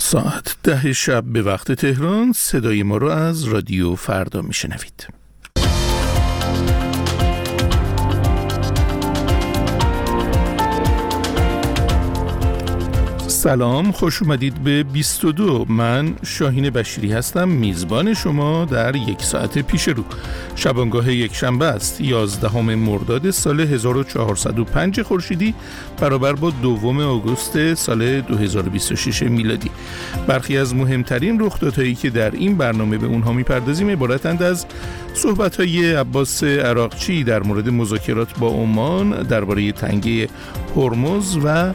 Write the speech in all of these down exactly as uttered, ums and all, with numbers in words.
ساعت ده شب به وقت تهران صدای ما رو از رادیو فردا میشنوید. سلام، خوش اومدید به بیست و دو. من شاهین بشیری هستم، میزبان شما در یک ساعت پیش رو. شبانگاه یک شنبه است، یازدهم مرداد سال هزار و چهارصد و پنج خورشیدی برابر با دوم آگوست سال دو هزار و بیست و شش میلادی. برخی از مهمترین رخدادهایی که در این برنامه به اونها میپردازیم عبارتند از صحبت‌های عباس عراقچی در مورد مذاکرات با عمان درباره تنگه هرمز و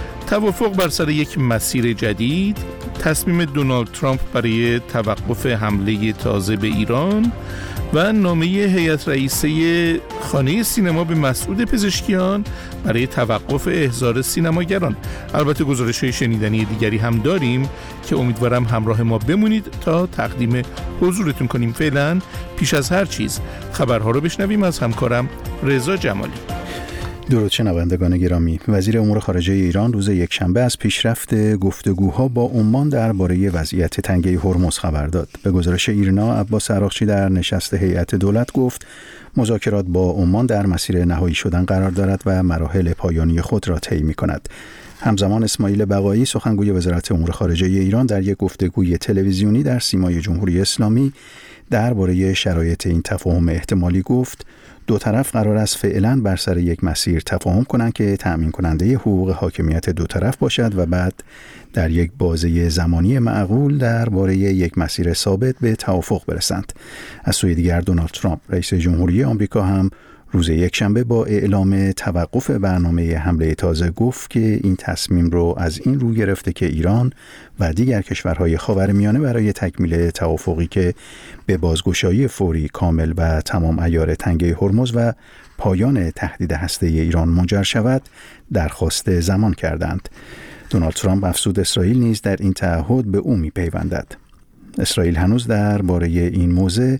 توافق بر سر یک مسیر جدید، تصمیم دونالد ترامپ برای توقف حمله تازه به ایران و نامه هیئت رئیسه خانه سینما به مسعود پزشکیان برای توقف احضار سینماگران. البته گزارش‌های شنیدنی دیگری هم داریم که امیدوارم همراه ما بمونید تا تقدیم حضورتون کنیم. فعلا پیش از هر چیز خبرها رو بشنویم از همکارم رضا جمالی. درود شنوندگان گرامی. وزیر امور خارجه ایران روز یکشنبه از پیشرفت گفتگوها با عمان درباره وضعیت تنگه هرمز خبر داد. به گزارش ایرنا، عباس عراقچی در نشست هیئت دولت گفت مذاکرات با عمان در مسیر نهایی شدن قرار دارد و مراحل پایانی خود را طی می‌کند. همزمان اسماعیل بقایی، سخنگوی وزارت امور خارجه ایران، در یک گفتگوی تلویزیونی در سیمای جمهوری اسلامی درباره شرایط این تفاهم احتمالی گفت دو طرف قرار است فعلا بر سر یک مسیر تفاهم کنند که تأمین کننده حقوق حاکمیت دو طرف باشد و بعد در یک بازه زمانی معقول درباره یک مسیر ثابت به توافق برسند. از سوی دیگر دونالد ترامپ رئیس جمهوری آمریکا هم روز یکشنبه با اعلام توقف برنامه حمله تازه گفت که این تصمیم رو از این رو گرفته که ایران و دیگر کشورهای خاورمیانه برای تکمیل توافقی که به بازگشایی فوری، کامل و تمام عیار تنگه هرمز و پایان تهدید هسته‌ای ایران منجر شود درخواست زمان کردند. دونالد ترامپ افزود اسرائیل نیز در این تعهد به او می‌پیوندد. اسرائیل هنوز درباره این موضوع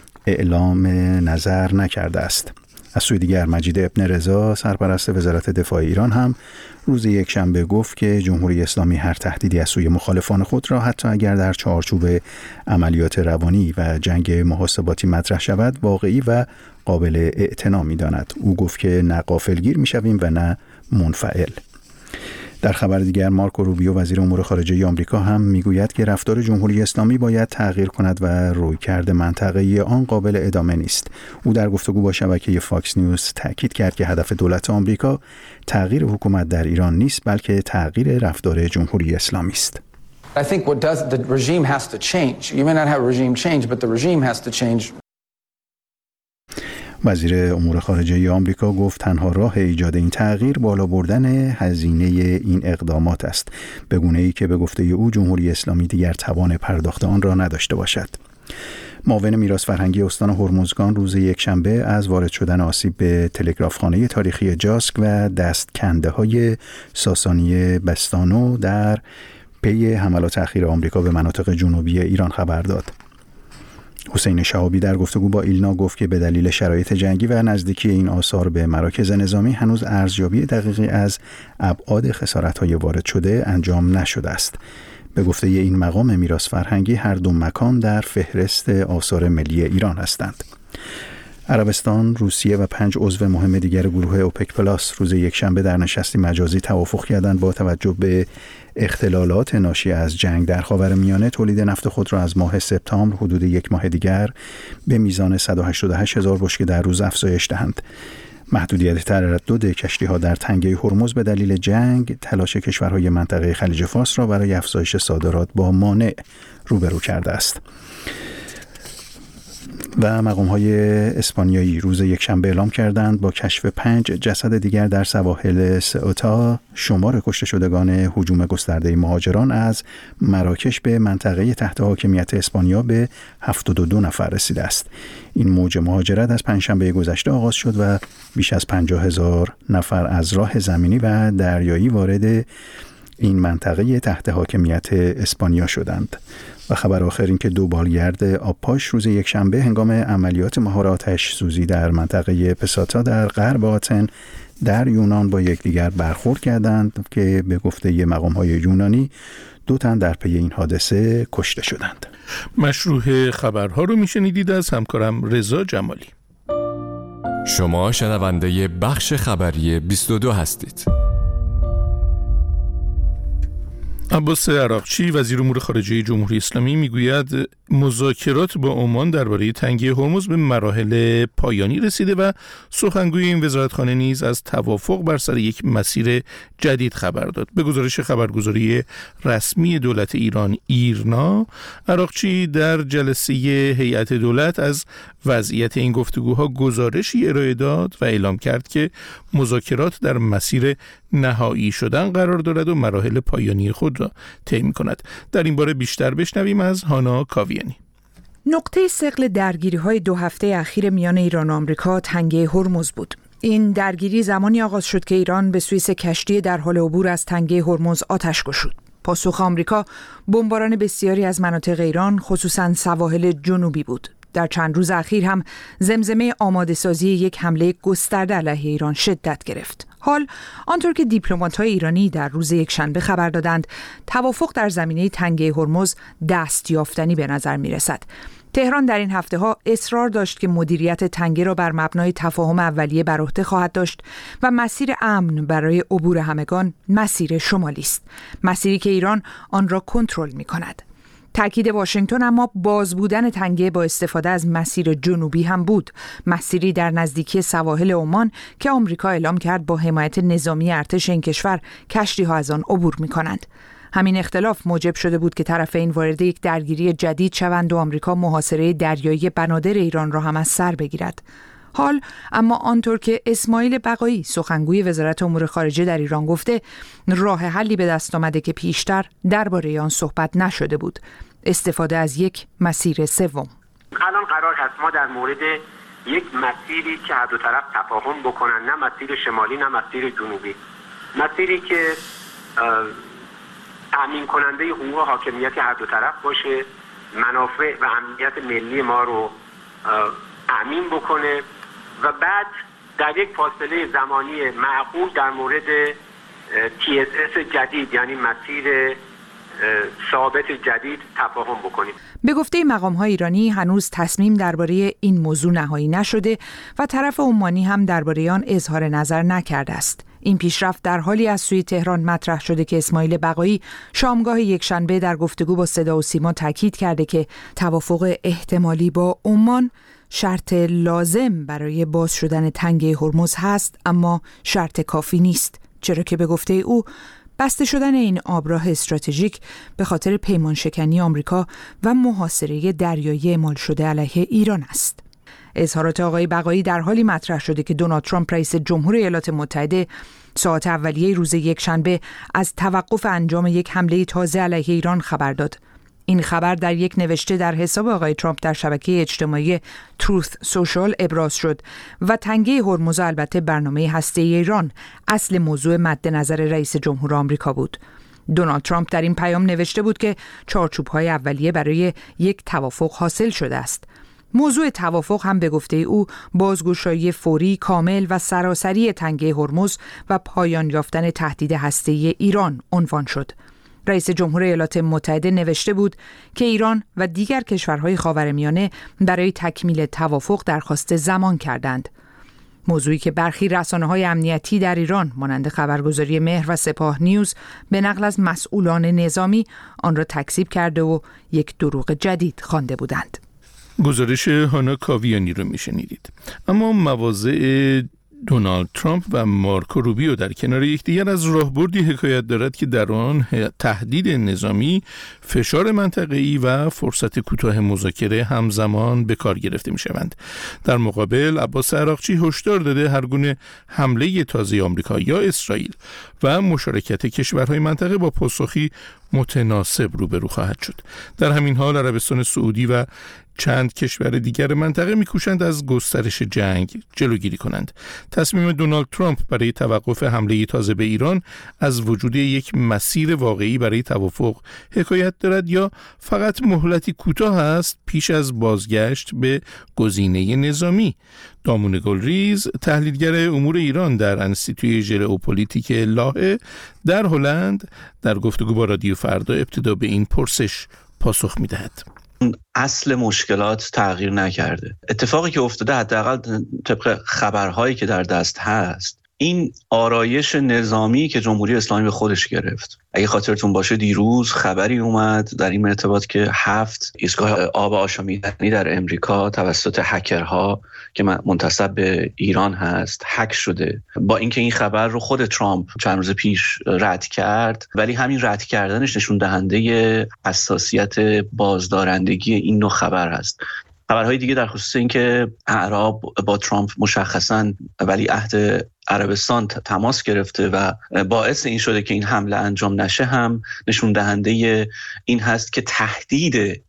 اعلام نظر نکرده است. از سوی دیگر مجید ابن رضا، سرپرست وزارت دفاع ایران، هم روز یکشنبه گفت که جمهوری اسلامی هر تهدیدی از سوی مخالفان خود را حتی اگر در چارچوب عملیات روانی و جنگ محاسباتی مطرح شود واقعی و قابل اعتنا می‌داند. او گفت که نه غافلگیر می‌شویم و نه منفعل. در خبر دیگر، مارکو روبیو، وزیر امور خارجه آمریکا، هم میگوید که رفتار جمهوری اسلامی باید تغییر کند و رویکرد منطقه‌ای آن قابل ادامه نیست. او در گفتگو با شبکه فاکس نیوز تاکید کرد که هدف دولت آمریکا تغییر حکومت در ایران نیست، بلکه تغییر رفتار جمهوری اسلامی است. I think what does the regime has to change. You may not have regime change, but the regime has to change. وزیر امور خارجه آمریکا گفت تنها راه ایجاد این تغییر بالا بردن هزینه این اقدامات است، به گونه‌ای که به گفته او جمهوری اسلامی دیگر توان پرداخت آن را نداشته باشد. معاون میراث فرهنگی استان هرمزگان روز یکشنبه از وارد شدن آسیب به تلگرافخانه تاریخی جاسک و دستکنده‌های ساسانی بستانو در پی حملات اخیر آمریکا به مناطق جنوبی ایران خبر داد. حسین شهابی در گفتگو با ایلنا گفت که به دلیل شرایط جنگی و نزدیکی این آثار به مراکز نظامی هنوز ارزیابی دقیقی از ابعاد خسارت‌های وارد شده انجام نشده است. به گفته این مقام میراث فرهنگی هر دو مکان در فهرست آثار ملی ایران هستند. عربستان، روسیه و پنج عضو مهم دیگر گروه اوپک پلاس روز یکشنبه در نشستی مجازی توافق کردند با توجه به اختلالات ناشی از جنگ در خاورمیانه تولید نفت خود را از ماه سپتامبر حدود یک ماه دیگر به میزان صد و هشتاد و هشت هزار بشکه در روز افزایش دهند. محدودیت تردد کشتی‌ها در تنگه هرمز به دلیل جنگ تلاش کشورهای منطقه خلیج فارس را برای افزایش صادرات با مانع روبرو کرده است. و مقام‌های اسپانیایی روز یکشنبه اعلام کردند با کشف پنج جسد دیگر در سواحل سئوتا شمار کشته شدگان هجوم گسترده مهاجران از مراکش به منطقه تحت حاکمیت اسپانیا به هفتاد و دو نفر رسیده است. این موج مهاجرت از پنجشنبه گذشته آغاز شد و بیش از پنجاه هزار نفر از راه زمینی و دریایی وارد این منطقه تحت حاکمیت اسپانیا شدند. و خبر آخر این که دو بالگرد آبپاش روز یکشنبه هنگام عملیات مهار آتش سوزی در منطقه پساتا در غرب آتن در یونان با یکدیگر برخورد کردند که به گفته مقام‌های یونانی دو تن در پی این حادثه کشته شدند. مشروح خبرها رو میشنیدید از همکارم رضا جمالی. شما شنونده بخش خبری بیست و دو هستید. عباس عراقچی وزیر امور خارجه جمهوری اسلامی میگوید مذاکرات با عمان درباره تنگی هرمز به مراحل پایانی رسیده و سخنگوی این وزارتخانه نیز از توافق بر سر یک مسیر جدید خبر داد. به گزارش خبرگزاری رسمی دولت ایران ایرنا، عراقچی در جلسه هیئت دولت از وضعیت این گفتگوها گزارشی ارائه داد و اعلام کرد که مذاکرات در مسیر نهایی شدن قرار دارد و مراحل پایانی خود را طی می‌کند. در این باره بیشتر بشنویم از هانا کاویانی. نقطه ثقل درگیری‌های دو هفته اخیر میان ایران و آمریکا تنگه هرمز بود. این درگیری زمانی آغاز شد که ایران به سوی کشتی در حال عبور از تنگه هرمز آتش گشود. پاسخ آمریکا بمباران بسیاری از مناطق ایران، خصوصاً سواحل جنوبی بود. در چند روز اخیر هم زمزمه آماده‌سازی یک حمله گسترده علیه ایران شدت گرفت. حال آنطور که دیپلمات‌های ایرانی در روز یکشنبه خبر دادند، توافق در زمینه تنگه هرمز دستیافتنی به نظر می‌رسد. تهران در این هفته‌ها اصرار داشت که مدیریت تنگه را بر مبنای تفاهم اولیه بر عهده خواهد داشت و مسیر امن برای عبور همگان مسیر شمالی است، مسیری که ایران آن را کنترل می‌کند. تأکید واشنگتن اما باز بودن تنگه با استفاده از مسیر جنوبی هم بود، مسیری در نزدیکی سواحل عمان که آمریکا اعلام کرد با حمایت نظامی ارتش این کشور کشتی‌ها از آن عبور می‌کنند. همین اختلاف موجب شده بود که طرفین وارد یک درگیری جدید شوند و آمریکا محاصره دریایی بنادر ایران را هم از سر بگیرد. حال اما آنطور که اسماعیل بقایی سخنگوی وزارت امور خارجه در ایران گفته، راه حلی به دست آمده که پیشتر درباره آن صحبت نشده بود: استفاده از یک مسیر سوم. الان قرار هست ما در مورد یک مسیری که هر دو طرف تفاهم بکنن، نه مسیر شمالی نه مسیر جنوبی، مسیری که تأمین کننده حقوق و حاکمیت هر دو طرف باشه، منافع و امنیت ملی ما رو تأمین بکنه و بعد در یک فاصله زمانی معقول در مورد تی اس اس جدید، یعنی مسیر ثابت جدید، تفاهم بکنیم. به گفته مقام‌های ایرانی هنوز تصمیم درباره این موضوع نهایی نشده و طرف عمانی هم درباره آن اظهار نظر نکرده است. این پیشرفت در حالی از سوی تهران مطرح شده که اسماعیل بقایی شامگاه یکشنبه در گفتگو با صدا و سیما تاکید کرده که توافق احتمالی با عمان شرط لازم برای باز شدن تنگه هرمز هست، اما شرط کافی نیست، چرا که به گفته او بسته شدن این آبراه استراتژیک به خاطر پیمان شکنی آمریکا و محاصره دریایی اعمال شده علیه ایران است. اظهارات آقای بقایی در حالی مطرح شده که دونالد ترامپ رئیس جمهور ایالات متحده ساعت اولیه روز یکشنبه از توقف انجام یک حمله تازه علیه ایران خبر داد. این خبر در یک نوشته در حساب آقای ترامپ در شبکه اجتماعی تروث سوشال ابراز شد و تنگه هرمز البته برنامه هسته‌ای ایران اصل موضوع مد نظر رئیس جمهور آمریکا بود. دونالد ترامپ در این پیام نوشته بود که چارچوب‌های اولیه برای یک توافق حاصل شده است. موضوع توافق هم به گفته او بازگشایی فوری، کامل و سراسری تنگه هرمز و پایان یافتن تهدید هسته‌ای ایران عنوان شد. رئیس جمهور ایالات متحده نوشته بود که ایران و دیگر کشورهای خاورمیانه برای تکمیل توافق درخواست زمان کردند. موضوعی که برخی رسانه‌های امنیتی در ایران مانند خبرگزاری مهر و سپاه نیوز به نقل از مسئولان نظامی آن را تکذیب کرده و یک دروغ جدید خوانده بودند. گزارش هانا کاویانی رو میشنیدید. اما مواضع دونالد ترامپ و مارکو روبیو در کنار یکدیگر از راهبردی حکایت دارد که در آن تهدید نظامی، فشار منطقه‌ای و فرصت کوتاه مذاکره همزمان به کار گرفته می‌شوند. در مقابل عباس عراقچی هشدار داده هر گونه حمله تازه آمریکا یا اسرائیل و مشارکت کشورهای منطقه با پاسخی متناسب روبرو خواهد شد. در همین حال عربستان سعودی و چند کشور دیگر منطقه می‌کوشند از گسترش جنگ جلوگیری کنند. تصمیم دونالد ترامپ برای توقف حمله تازه به ایران از وجود یک مسیر واقعی برای توافق حکایت دارد یا فقط مهلتی کوتاه است پیش از بازگشت به گزینه نظامی؟ دامون گلریز، تحلیلگر امور ایران در انستیتوی ژئوپلیتیک لاهه در هلند، در گفتگو با رادیو فردا ابتدا به این پرسش پاسخ می‌دهد. اصل مشکلات تغییر نکرده. اتفاقی که افتاده حداقل طبق خبرهایی که در دست هست این آرایش نظامی که جمهوری اسلامی به خودش گرفت. اگه خاطرتون باشه دیروز خبری اومد در این ارتباط که هفت ایستگاه آب آشامیدنی در امریکا توسط هکرها که منتسب به ایران هست هک شده. با اینکه این خبر رو خود ترامپ چند روز پیش رد کرد، ولی همین رد کردنش نشون دهنده حساسیت بازدارندگی این نوع خبر هست. خبرهای دیگه در خصوص اینکه اعراب با ترامپ مشخصاً ولیعهد عربستان تماس گرفته و باعث این شده که این حمله انجام نشه هم نشون دهنده این هست که تهدید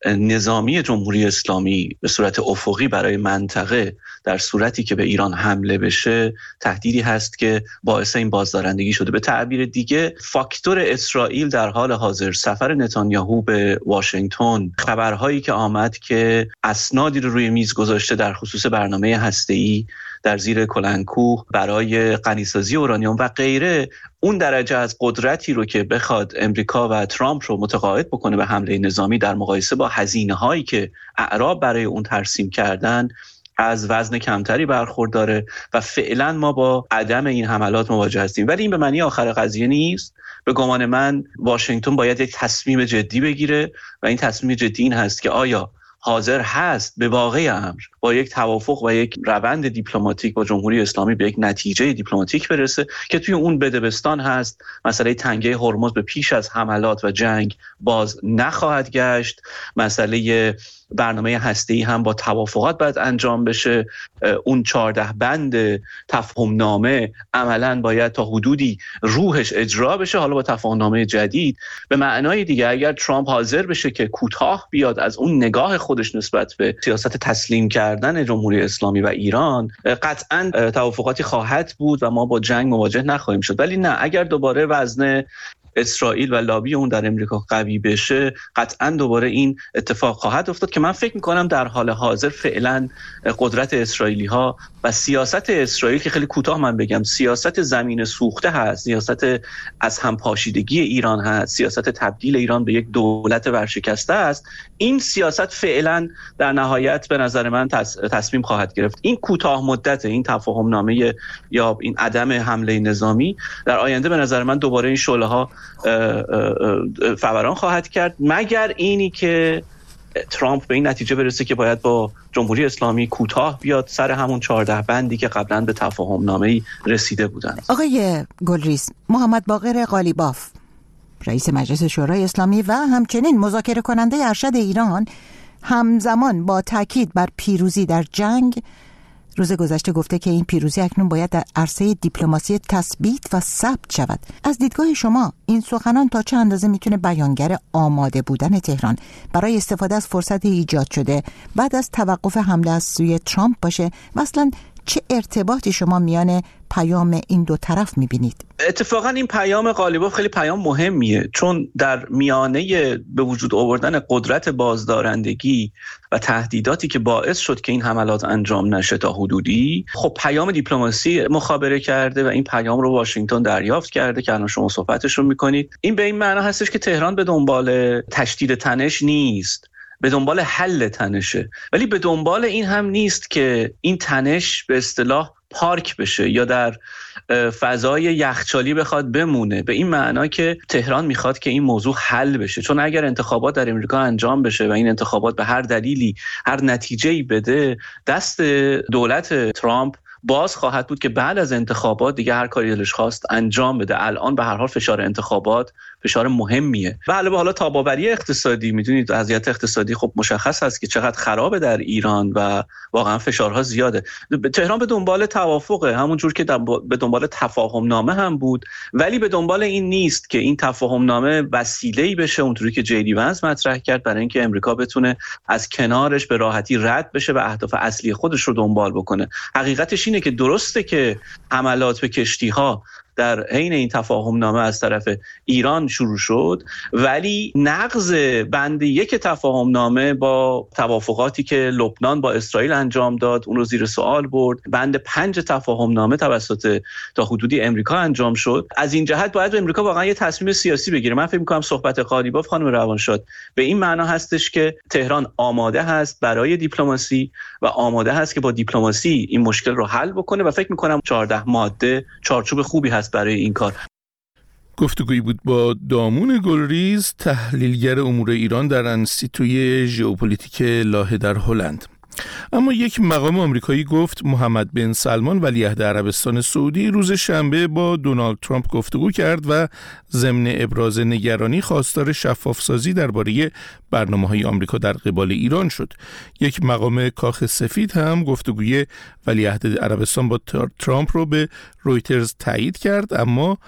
نظامی جمهوری اسلامی به صورت افقی برای منطقه در صورتی که به ایران حمله بشه تهدیدی هست که باعث این بازدارندگی شده. به تعبیر دیگه فاکتور اسرائیل در حال حاضر، سفر نتانیاهو به واشنگتن، خبرهایی که آمد که اسنادی رو روی میز گذاشته در خصوص برنامه هسته‌ای در زیر کلنکوه برای غنیسازی اورانیوم و غیره، اون درجه از قدرتی رو که بخواد امریکا و ترامپ رو متقاعد بکنه به حمله نظامی در مقایسه با هزینه‌هایی که اعراب برای اون ترسیم کردن از وزن کمتری برخورداره و فعلا ما با عدم این حملات مواجه هستیم. ولی این به معنی آخر قضیه نیست. به گمان من واشنگتن باید یک تصمیم جدی بگیره و این تصمیم جدی این هست که آیا حاضر هست به واقع امر با یک توافق و یک روند دیپلماتیک با جمهوری اسلامی به یک نتیجه دیپلماتیک برسه که توی اون بدبستان هست مسئله تنگه هرمز به پیش از حملات و جنگ باز نخواهد گشت، مسئله برنامه هسته‌ای هم با توافقات باید انجام بشه، اون چهارده بند تفاهم نامه عملاً باید تا حدودی روحش اجرا بشه، حالا با تفاهم نامه جدید. به معنای دیگه اگر ترامپ حاضر بشه که کوتاه بیاد از اون نگاه خودش نسبت به سیاست تسلیم کردن جمهوری اسلامی و ایران، قطعاً توافقاتی خواهد بود و ما با جنگ مواجه نخواهیم شد. ولی نه، اگر دوباره وزن اسرائیل و لابی اون در امریکا قوی بشه قطعاً دوباره این اتفاق خواهد افتاد که من فکر میکنم در حال حاضر فعلا قدرت اسرائیلی ها و سیاست اسرائیل که خیلی کوتاه من بگم سیاست زمین سوخته هست، سیاست از هم پاشیدگی ایران هست، سیاست تبدیل ایران به یک دولت ورشکسته است، این سیاست فعلا در نهایت به نظر من تصمیم خواهد گرفت. این کوتاه مدت این تفاهم نامه یا این عدم حمله نظامی در آینده به نظر من دوباره این شعله ها فوران خواهد کرد، مگر اینی که ترامپ به این نتیجه برسه که باید با جمهوری اسلامی کوتاه بیاد سر همون چهارده بندی که قبلا به تفاهم نامه‌ای رسیده بودند. آقای گلریز، محمد باقر قالیباف رئیس مجلس شورای اسلامی و همچنین مذاکره کننده ارشد ایران همزمان با تاکید بر پیروزی در جنگ روز گذشته گفته که این پیروزی اکنون باید در عرصه دیپلماسی تثبیت و ثبت شود. از دیدگاه شما این سخنان تا چه اندازه میتونه بیانگر آماده بودن تهران برای استفاده از فرصت ایجاد شده بعد از توقف حمله از سوی ترامپ باشه و اصلا چه ارتباطی شما میان پیام این دو طرف میبینید؟ اتفاقا این پیام قالیباف خیلی پیام مهمیه، چون در میانه به وجود آوردن قدرت بازدارندگی و تهدیداتی که باعث شد که این حملات انجام نشه تا حدودی، خب پیام دیپلماسی مخابره کرده و این پیام رو واشنگتن دریافت کرده که الان شما صحبتش رو میکنید. این به این معنا هستش که تهران به دنبال تشدید تنش نیست، به دنبال حل تنشه، ولی به دنبال این هم نیست که این تنش به اصطلاح پارک بشه یا در فضای یخچالی بخواد بمونه، به این معنا که تهران میخواد که این موضوع حل بشه. چون اگر انتخابات در امریکا انجام بشه و این انتخابات به هر دلیلی هر نتیجه‌ای بده، دست دولت ترامپ باز خواهد بود که بعد از انتخابات دیگه هر کاری دلش خواست انجام بده. الان به هر حال فشار انتخابات فشار مهمیه و علاوه حالا تاباوری اقتصادی، میدونید وضعیت اقتصادی خب مشخص هست که چقدر خرابه در ایران و واقعا فشارها زیاده. تهران به دنبال توافقه، همون جور که به دنبال تفاهم نامه هم بود، ولی به دنبال این نیست که این تفاهم نامه وسیله‌ای بشه اونطوری که جی دی ونس مطرح کرد برای اینکه امریکا بتونه از کنارش به راحتی رد بشه و اهداف اصلی خودش رو دنبال بکنه. حقیقتش اینه که درسته که حملات به کشتی‌ها در حین این تفاهم نامه از طرف ایران شروع شد، ولی نقض بند یک تفاهم نامه با توافقاتی که لبنان با اسرائیل انجام داد اون رو زیر سوال برد. بند پنج تفاهم نامه توسط تا حدودی امریکا انجام شد. از این جهت باید امریکا واقعا یه تصمیم سیاسی بگیره. من فکر می‌کنم صحبت قالیباف خانم روانشاد به این معنا هستش که تهران آماده هست برای دیپلماسی و آماده هست که با دیپلماسی این مشکل رو حل بکنه و فکر می‌کنم چهارده ماده چارچوب خوبی هست برای این کار. گفتگویی بود با دامون گلریز، تحلیلگر امور ایران در انستیتوی ژئوپلیتیک لاهه در هلند. اما یک مقام آمریکایی گفت محمد بن سلمان ولیعهد عربستان سعودی روز شنبه با دونالد ترامپ گفتگو کرد و ضمن ابراز نگرانی خواستار شفافسازی درباره برنامه‌های آمریکا در قبال ایران شد. یک مقام کاخ سفید هم گفتگوی ولیعهد عربستان با ترامپ رو به رویترز تایید کرد، اما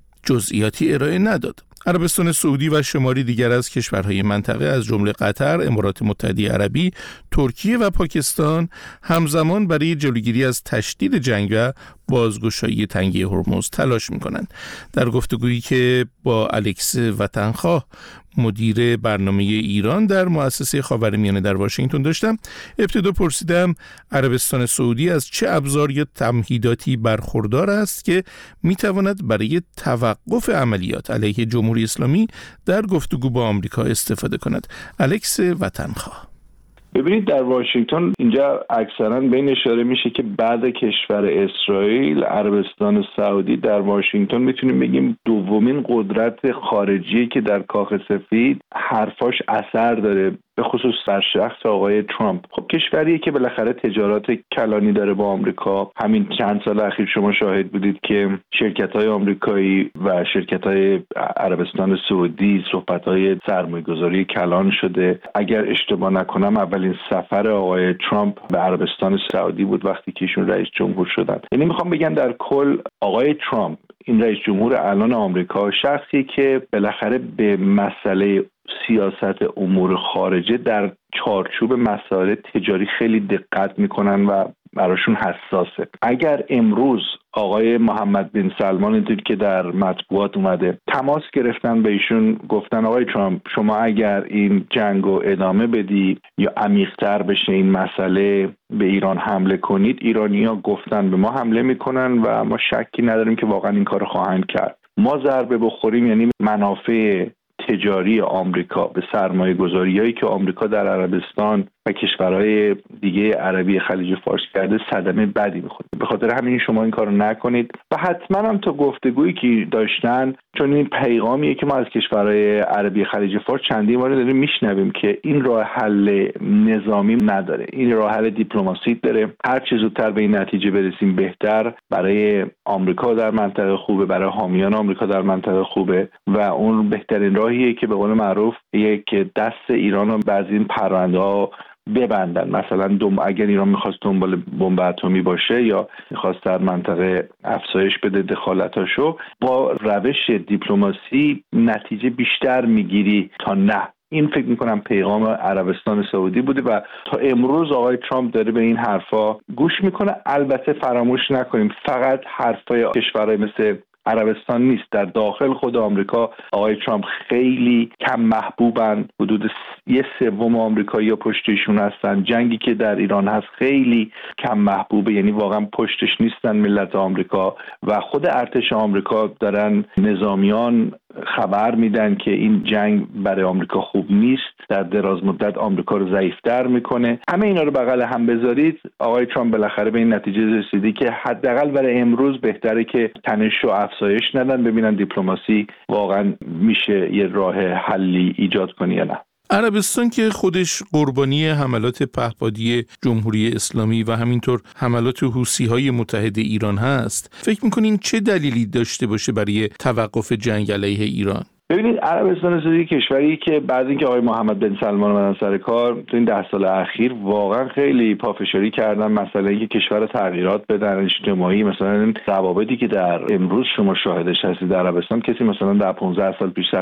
جزئیاتی ارائه نداد. عربستان سعودی و شماری دیگر از کشورهای منطقه از جمله قطر، امارات متحده عربی، ترکیه و پاکستان همزمان برای جلوگیری از تشدید جنگ و بازگشایی تنگه هرمز تلاش می‌کنند. در گفتگویی که با الکس وطنخواه مدیر برنامه ایران در مؤسسه خاورمیانه در واشنگتن داشتم، ابتدا پرسیدم عربستان سعودی از چه ابزار یا تمهیداتی برخوردار است که میتواند برای توقف عملیات علیه جمهوری اسلامی در گفتگو با آمریکا استفاده کند. الکس وطنخواه: ببینید، در واشنگتن اینجا اکثرا به این اشاره میشه که بعد کشور اسرائیل، عربستان سعودی در واشنگتن میتونیم بگیم دومین قدرت خارجی که در کاخ سفید حرفاش اثر داره، به خصوص در شخص آقای ترامپ. خب کشوریه که بالاخره تجارت کلانی داره با آمریکا. همین چند سال اخیر شما شاهد بودید که شرکت‌های آمریکایی و شرکت‌های عربستان سعودی صحبت‌های سرمایه‌گذاری کلان شده. اگر اشتباه نکنم اولین سفر آقای ترامپ به عربستان سعودی بود وقتی که ایشون رئیس جمهور شدن. یعنی میخوام بگم در کل آقای ترامپ، این رئیس جمهور الان آمریکا، شخصی که بالاخره به مسئله سیاست امور خارجه در چارچوب مسائل تجاری خیلی دقت میکنن و براشون حساسه. اگر امروز آقای محمد بن سلمان اینطوری که در مطبوعات اومده تماس گرفتن به ایشون، گفتن آقای ترامپ شما اگر این جنگو ادامه بدی یا عمیق‌تر بشه این مسئله، به ایران حمله کنید، ایرانی‌ها گفتن به ما حمله میکنن و ما شکی نداریم که واقعا این کارو خواهند کرد. ما ضربه بخوریم یعنی منافع تجاری آمریکا به سرمایه گذاریایی که آمریکا در عربستان و کشورهای دیگه عربی خلیج فارس کرده صدمه بدی میخوره. به خاطر همین شما این کارو نکنید و حتما هم تا گفتگویی که داشتن، چون این پیغامیه که ما از کشورهای عربی خلیج فارس چندین بار داریم میشنویم که این راه حل نظامی نداره، این راه حل دیپلماسی داره. هر چه زودتر به این نتیجه برسیم بهتر، برای آمریکا در منطقه خوبه، برای حامیان آمریکا در منطقه خوبه و اون بهترین راهیه که به قول معروف یک دست ایران رو بعضی این پرونده‌ها ببندن. مثلا دم اگر ایران میخواست دنبال بمب اتمی باشه یا میخواست در منطقه افزایش بده دخالتاشو، با روش دیپلماسی نتیجه بیشتر میگیری تا نه. این فکر میکنم پیغام عربستان سعودی بوده و تا امروز آقای ترامپ داره به این حرفا گوش میکنه. البته فراموش نکنیم فقط حرفای کشورهای مثل عربستان نیست، در داخل خود آمریکا آقای ترامپ خیلی کم محبوبن. حدود یه سوم آمریکایی‌ها پشتشون هستن. جنگی که در ایران هست خیلی کم محبوبه، یعنی واقعا پشتش نیستن ملت آمریکا و خود ارتش آمریکا دارن نظامیان خبر میدن که این جنگ برای آمریکا خوب نیست، در دراز مدت آمریکا رو ضعیف‌تر میکنه. همه اینا رو بغل هم بذارید، آقای ترامپ بالاخره به این نتیجه رسیدی که حداقل برای امروز بهتره که تنش رو افزایش ندن، ببینن دیپلماسی واقعا میشه یه راه حلی ایجاد کنه یا نه. عربستان که خودش قربانی حملات پهپادی جمهوری اسلامی و همینطور حملات حوثی‌های متحد ایران هست، فکر می‌کنین چه دلیلی داشته باشه برای توقف جنگ علیه ایران؟ ببینید، عربستان سعودی کشوری که بعد اینکه آقای محمد بن سلمان اومدن سر کار تو این ده سال اخیر واقعا خیلی پافشاری کردن مسئله اینکه کشور تغییرات بدن اجتماعی. مثلا روابطی که در امروز شما شاهدش هستید در عربستان، کسی مثلا در پانزده سال پیش سفر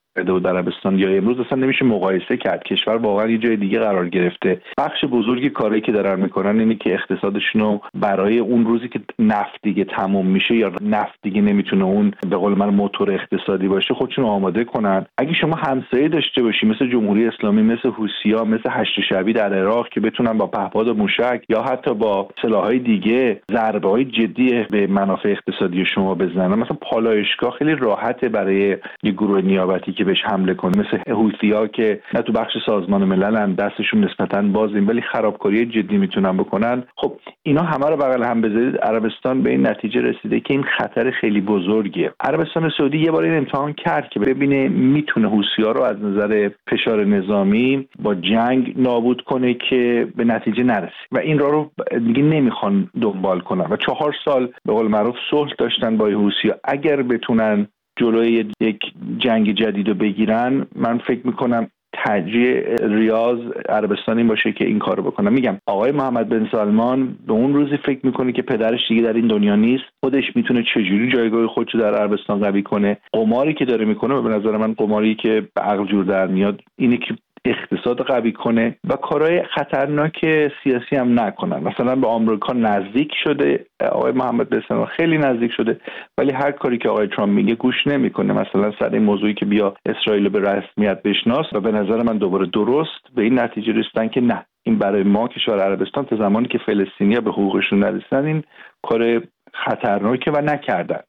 سعودی عربستان یا امروز اصلا نمیشه مقایسه کرد. کشور واقعا یه جای دیگه قرار گرفته. بخش بزرگی کاری که دارن میکنن اینه که اقتصادشون رو برای اون روزی که نفت دیگه تموم میشه یا نفت دیگه نمیتونه اون به قول من موتور اقتصادی باشه خودشون رو آماده کنن. اگه شما همسایه داشته باشی مثل جمهوری اسلامی، مثل حوثی‌ها، مثل هشت شبی در عراق که بتونن با پهپاد و موشک یا حتی با سلاح‌های دیگه ضربه‌های جدی به منافع اقتصادی شما بزنن، مثلا پالایشگاه خیلی راحته برای یه گروه نیابتی که بهش حمله کنه، مثل حوثی‌ها که نه تو بخش سازمان ملل هم دستشون نسبتاً بازیم ولی خرابکاری جدی میتونن بکنن. خب اینا همه رو بغل هم بذارید، عربستان به این نتیجه رسیده که این خطر خیلی بزرگیه. عربستان سعودی یه بار این امتحان کرد که ببینه میتونه حوثی‌ها رو از نظر فشار نظامی با جنگ نابود کنه که به نتیجه نرسید و این راه رو دیگه نمیخوان دنبال کنن و چهار سال به قول معروف صلح داشتن با حوثی‌ها. اگر بتونن جلوی یک جنگ جدید رو بگیرن، من فکر میکنم ترجیح ریاض عربستان این باشه که این کارو بکنه. میگم آقای محمد بن سلمان به اون روزی فکر میکنه که پدرش دیگه در این دنیا نیست، خودش میتونه چجوری جایگاه خودشو در عربستان قوی کنه. قماری که داره میکنه به نظر من قماری که به عقل جور در میاد اینه که اقتصاد قوی کنه و کارهای خطرناک سیاسی هم نکنن. مثلا به آمریکا نزدیک شده آقای محمد بن سلمان، خیلی نزدیک شده، ولی هر کاری که آقای ترامپ میگه گوش نمیکنه. مثلا سر این موضوعی که بیا اسرائیل به رسمیت بشناس و به نظر من دوباره درست به این نتیجه رسیدن که نه، این برای ما کشور عربستان تا زمانی که فلسطینی‌ها به حقوقشون نرسیدن این کار خطرناکه و نکردن.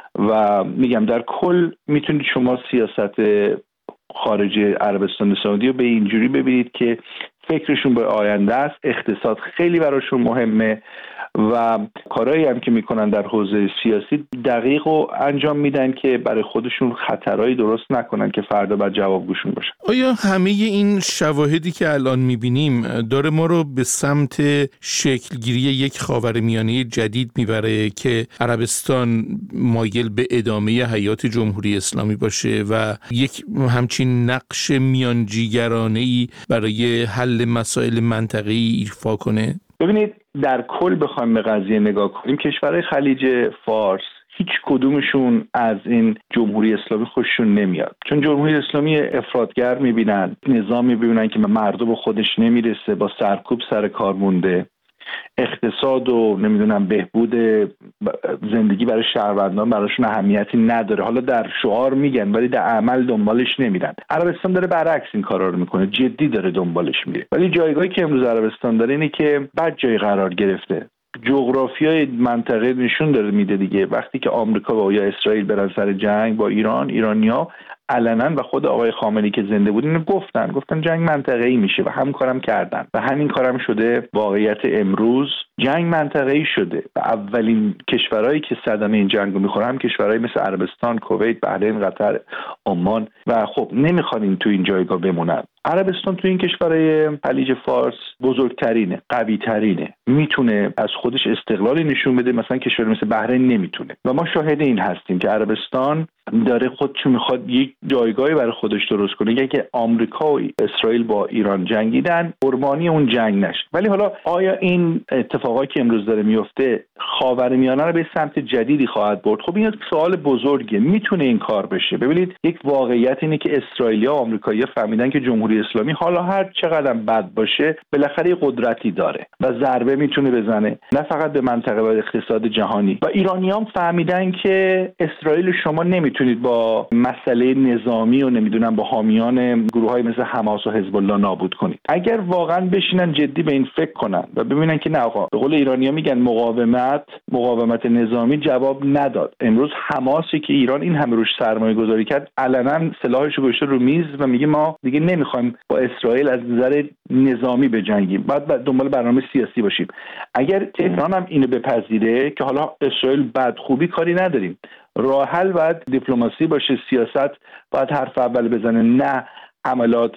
و میگم در کل میتونید شما سیاست خارجی عربستان سعودی رو به اینجوری ببینید که فکرشون به آینده است، اقتصاد خیلی براشون مهمه و کارهایی هم که میکنن در حوزه سیاسی دقیق و انجام میدن که برای خودشون خطرهایی درست نکنن که فردا بعد جوابگوشون باشن. آیا همه این شواهدی که الان میبینیم داره ما رو به سمت شکلگیری یک خاورمیانه جدید میبره که عربستان مایل به ادامه حیات جمهوری اسلامی باشه و یک همچین نقش میانجیگرانه‌ای برای حل مسائل منطقه‌ای ایفا کنه؟ ببینید در کل بخوایم به قضیه نگاه کنیم، کشورهای خلیج فارس هیچ کدومشون از این جمهوری اسلامی خوششون نمیاد، چون جمهوری اسلامی افراطگر میبینن، نظام میبینن که مردم به خودش نمیرسه، با سرکوب سر کار مونده، اقتصاد و نمیدونم بهبود زندگی برای شهروندان براشون اهمیتی نداره. حالا در شعار میگن ولی در عمل دنبالش نمیرن. عربستان داره برعکس این کارا رو میکنه، جدی داره دنبالش میره. ولی جایگاهی که امروز عربستان داره اینه که بد جای قرار گرفته. جغرافیای منطقه نشون داره میده دیگه، وقتی که آمریکا و یا اسرائیل برن سر جنگ با ایران، ایرانیا علنا و خود آقای خامنه‌ای که زنده بود اینو گفتن گفتن جنگ منطقه‌ای میشه و همین کارم کردن و همین کارم شده. واقعیت امروز جنگ منطقه‌ای شده و اولین کشورهایی که صدمه این جنگو میخورن هم کشورهایی مثل عربستان، کویت، بحرین، قطر، عمان و خب نمیخوان این تو این جایگاه بمونن. عربستان تو این کشورهای خلیج فارس بزرگترینه، قوی ترینه، میتونه از خودش استقلالی نشون بده، مثلا کشور مثل بحرین نمیتونه و ما شاهد این هستیم که عربستان داره خودش میخواد یک جایگاهی برای خودش درست کنه. اگه که آمریکا و اسرائیل با ایران جنگیدن قربانی اون جنگ نشه. ولی حالا آیا این اتفاقایی که امروز داره میفته خاورمیانه رو به سمت جدیدی خواهد برد؟ خب این یک سوال بزرگه. میتونه این کار بشه؟ ببینید یک واقعیت اینه که اسرائیلیا و آمریکایی‌ها فهمیدن که جمهوری اسلامی حالا هر چقدر بد باشه بالاخره قدرتی داره و ضربه میتونه بزنه، نه فقط به منطقه و اقتصاد جهانی. و ایرانیان فهمیدن که اسرائیل شما نمیتونید با مسئله نظامی و نمیدونم با حامیان گروه‌های مثل حماس و حزب الله نابود کنید. اگر واقعا بشینن جدی به این فکر کنن و ببینن که نه آقا، به قول ایرانی‌ها میگن مقاومت مقاومت نظامی جواب نداد. امروز حماسی که ایران این همه روش سرمایه گذاری کرد علنا سلاحش رو گذاشته رو میز و میگه ما دیگه نمیخوایم با اسرائیل از نظر نظامی بجنگیم، بعد دنبال برنامه سیاسی باشیم. اگر تهران هم اینو بپذیره که حالا اسرائیل بد خوبی کاری نداریم، راه حل باید دیپلماسی باشه، سیاست باید حرف اول بزنه، نه عملات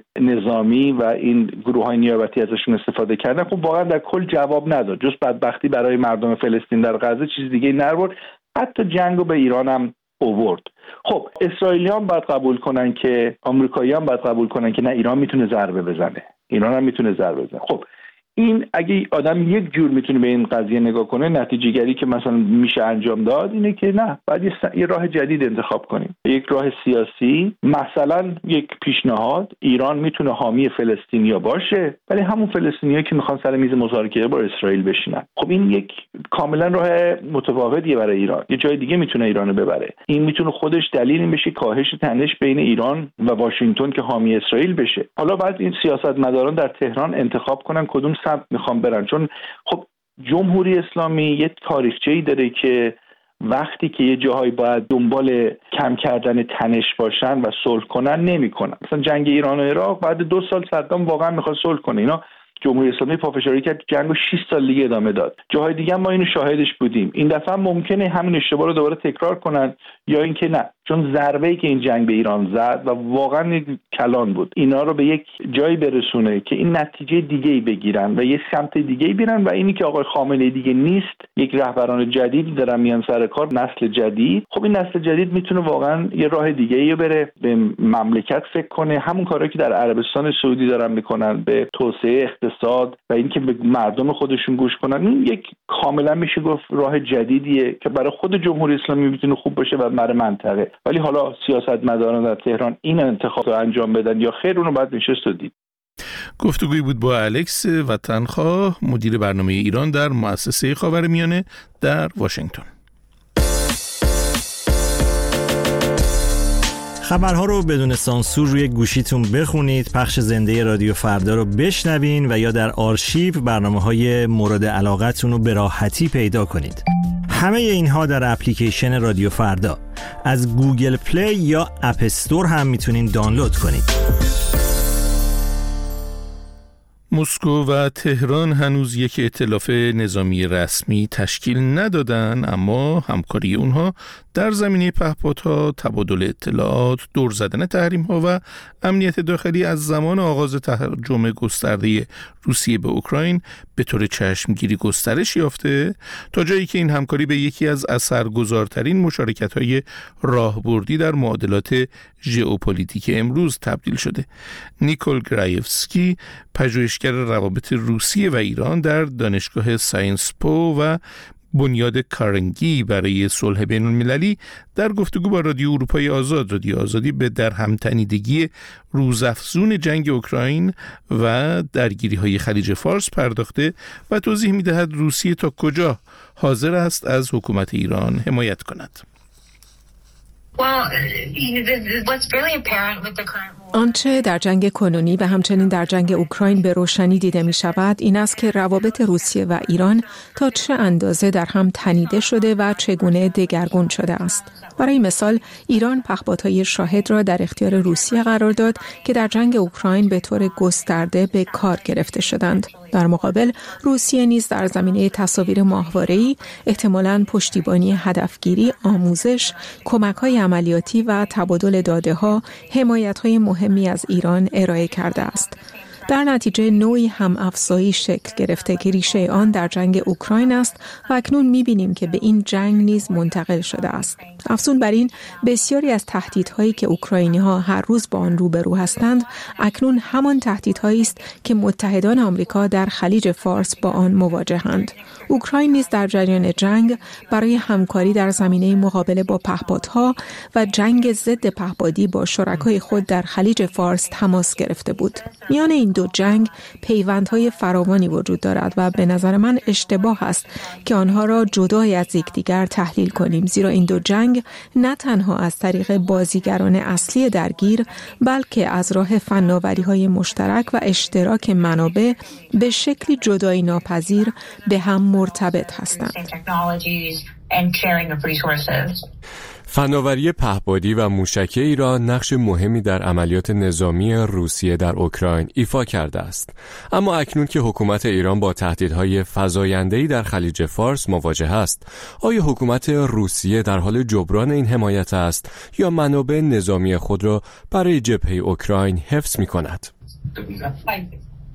نظامی و این گروه‌های نیابتی ازشون استفاده کردن. خب واقعا در کل جواب نداد، جز بدبختی برای مردم فلسطین در غزه چیز دیگه نرورد، حتی جنگو به ایران هم آورد. خب اسرائیلیان باید قبول کنن که آمریکاییان باید قبول کنن که نه، ایران میتونه ضربه بزنه، ایران هم میتونه ضربه بزنه. خب این اگه آدم یک جور میتونه به این قضیه نگاه کنه، نتیجه گری که مثلا میشه انجام داد اینه که نه، باید یه راه جدید انتخاب کنیم، یک راه سیاسی. مثلا یک پیشنهاد، ایران میتونه حامی فلسطینیا باشه ولی همون فلسطینیایی که میخوان سر میز مذاکره با اسرائیل بشینن. خب این یک کاملا راه متفاوتیه برای ایران، یه جای دیگه میتونه ایرانو ببره. این میتونه خودش دلیل این بشه کاهش تنش بین ایران و واشنگتن که حامی اسرائیل بشه. حالا بعد این سیاستمداران در تهران انتخاب کنن کدوم سمت میخوان برن، چون خب جمهوری اسلامی یه تاریخچه‌ای داره که وقتی که یه جاهایی باید دنبال کم کردن تنش باشن و صلح کنن نمیکنن. مثلا جنگ ایران و عراق بعد دو سال صدام واقعا میخواد صلح کنه، اینا جمهوری اسلامی پافشاری کرد، جنگو شش سال دیگه ادامه داد. جاهای دیگه ما اینو شاهدش بودیم. این دفعه ممکنه همین اشتباه رو دوباره تکرار کنن یا اینکه نه، چون ضربه‌ای که این جنگ به ایران زد و واقعا یک کلان بود، اینا رو به یک جایی برسونه که این نتیجه دیگه‌ای بگیرن و یه سمت دیگه‌ای برن و اینی که آقای خامنه‌ای دیگه نیست، یک رهبران جدید دارن میان سر کار، نسل جدید. خب این نسل جدید میتونه واقعا یه راه دیگه‌ای بره، به مملکت فکر کنه، همون کاری که در عربستان سعودی دارن میکنن، به توسعه اقتصاد و اینکه به مردم خودشون گوش کنن. این یک کاملا میشه گفت راه جدیدیه که برای خود جمهوری اسلامی میتونه خوب باشه و برای منطقه. ولی حالا سیاستمداران در تهران این انتخاب رو انجام بدن یا خیر، اونو باید نشست و دید. گفتگویی بود با الکس وطنخواه، مدیر برنامه ایران در مؤسسه خاورمیانه در واشنگتن. خبرها رو بدون سانسور روی گوشیتون بخونید، پخش زنده رادیو فردا رو بشنوین و یا در آرشیو برنامه‌های مورد علاقتون رو به راحتی پیدا کنید. همه اینها در اپلیکیشن رادیو فردا از گوگل پلی یا اپ استور هم میتونین دانلود کنید. مسکو و تهران هنوز یک ائتلاف نظامی رسمی تشکیل ندادن، اما همکاری اونها در زمینه پهپادها، تبادل اطلاعات، دور زدن تحریم‌ها و امنیت داخلی از زمان آغاز تهاجم گسترده روسیه به اوکراین به طور چشمگیری گسترش یافته، تا جایی که این همکاری به یکی از اثرگذارترین مشارکت‌های راهبردی در معادلات ژئوپلیتیک امروز تبدیل شده. نیکول گرایفسکی، پژوهشگر روابط روسیه و ایران در دانشگاه ساینس پو و بنیاد کارنگی برای صلح بین المللی، در گفتگو با رادیو اروپای آزاد رادیو آزادی به در همتنیدگی روزافزون جنگ اوکراین و درگیری‌های خلیج فارس پرداخته و توضیح می‌دهد روسیه تا کجا حاضر است از حکومت ایران حمایت کند. آنچه در جنگ کنونی و همچنین در جنگ اوکراین به روشنی دیده می شود این است که روابط روسیه و ایران تا چه اندازه در هم تنیده شده و چگونه دگرگون شده است. برای مثال ایران پهپادهای شاهد را در اختیار روسیه قرار داد که در جنگ اوکراین به طور گسترده به کار گرفته شدند. در مقابل روسیه نیز در زمینه تصاویر ماهواره‌ای، احتمالاً پشتیبانی هدفگیری، آموزش، کمک‌های عملیاتی و تبادل داده‌ها حمایت‌های مهمی از ایران ارائه کرده است. در نتیجه نوعی هم افزایی شکل گرفته که ریشه آن در جنگ اوکراین است و اکنون می‌بینیم که به این جنگ نیز منتقل شده است. افزون بر این، بسیاری از تهدیدهایی که اوکراینی‌ها هر روز با آن روبرو هستند اکنون همان تهدیدهایی است که متحدان آمریکا در خلیج فارس با آن مواجهند. اوکراین نیز در جریان جنگ برای همکاری در زمینه مقابله با پهپادها و جنگ ضد پهپادی با شرکای خود در خلیج فارس تماس گرفته بود. میان این دو جنگ پیوندهای فراوانی وجود دارد و به نظر من اشتباه است که آنها را جدای از یکدیگر تحلیل کنیم، زیرا این دو جنگ نه تنها از طریق بازیگران اصلی درگیر بلکه از راه فناوری‌های مشترک و اشتراک منابع به شکلی جدایی ناپذیر به هم مرتبط هستند. فناوری پهپادی و موشکی ایران نقش مهمی در عملیات نظامی روسیه در اوکراین ایفا کرده است. اما اکنون که حکومت ایران با تهدیدهای فزاینده‌ای در خلیج فارس مواجه است، آیا حکومت روسیه در حال جبران این حمایت است یا منابع نظامی خود را برای جبهه اوکراین حفظ می‌کند؟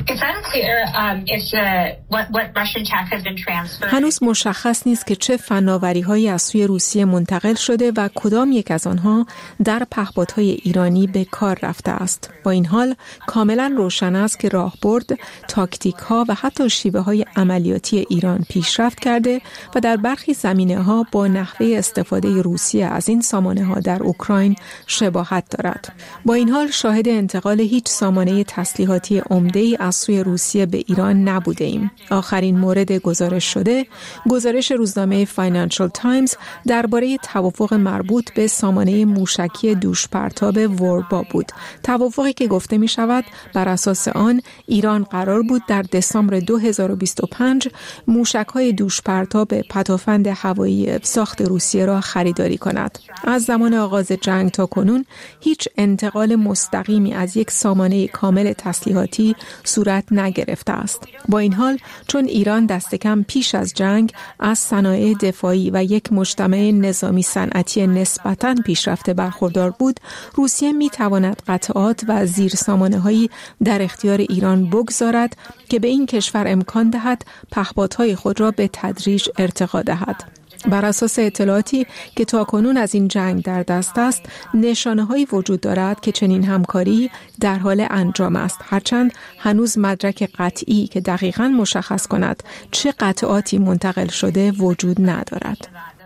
هنوز مشخص نیست که چه فناوری‌هایی از سوی روسیه منتقل شده و کدام یک از آنها در پهپادهای ایرانی به کار رفته است. با این حال کاملا روشن است که راهبرد، تاکتیک‌ها و حتی شیوه‌های عملیاتی ایران پیشرفت کرده و در برخی زمینه‌ها با نحوه استفاده روسیه از این سامانه‌ها در اوکراین شباهت دارد. با این حال شاهد انتقال هیچ سامانه تسلیحاتی عمده‌ای از سوی روسیه به ایران نبوده ایم. آخرین مورد گزارش شده، گزارش روزنامه فاینانشال تایمز درباره توافق مربوط به سامانه موشکی دوشپرتاب ووربا بود. توافقی که گفته می شود بر اساس آن ایران قرار بود در دسامبر دو هزار و بیست و پنج موشک‌های دوشپرتاب پدافند هوایی ساخت روسیه را خریداری کند. از زمان آغاز جنگ تا کنون هیچ انتقال مستقیمی از یک سامانه کامل تسلیحاتی صورت نگرفته است. با این حال چون ایران دست کم پیش از جنگ از صنایع دفاعی و یک مجتمع نظامی صنعتی نسبتاً پیشرفته برخوردار بود، روسیه می تواند قطعات و زیرسامانه‌هایی در اختیار ایران بگذارد که به این کشور امکان دهد پهپادهای خود را به تدریج ارتقا دهد. بر اساس اطلاعاتی که تاکنون از این جنگ در دست است، نشانه‌هایی وجود دارد که چنین همکاری در حال انجام است، هرچند هنوز مدرک قطعی که دقیقاً مشخص کند چه قطعاتی منتقل شده وجود ندارد.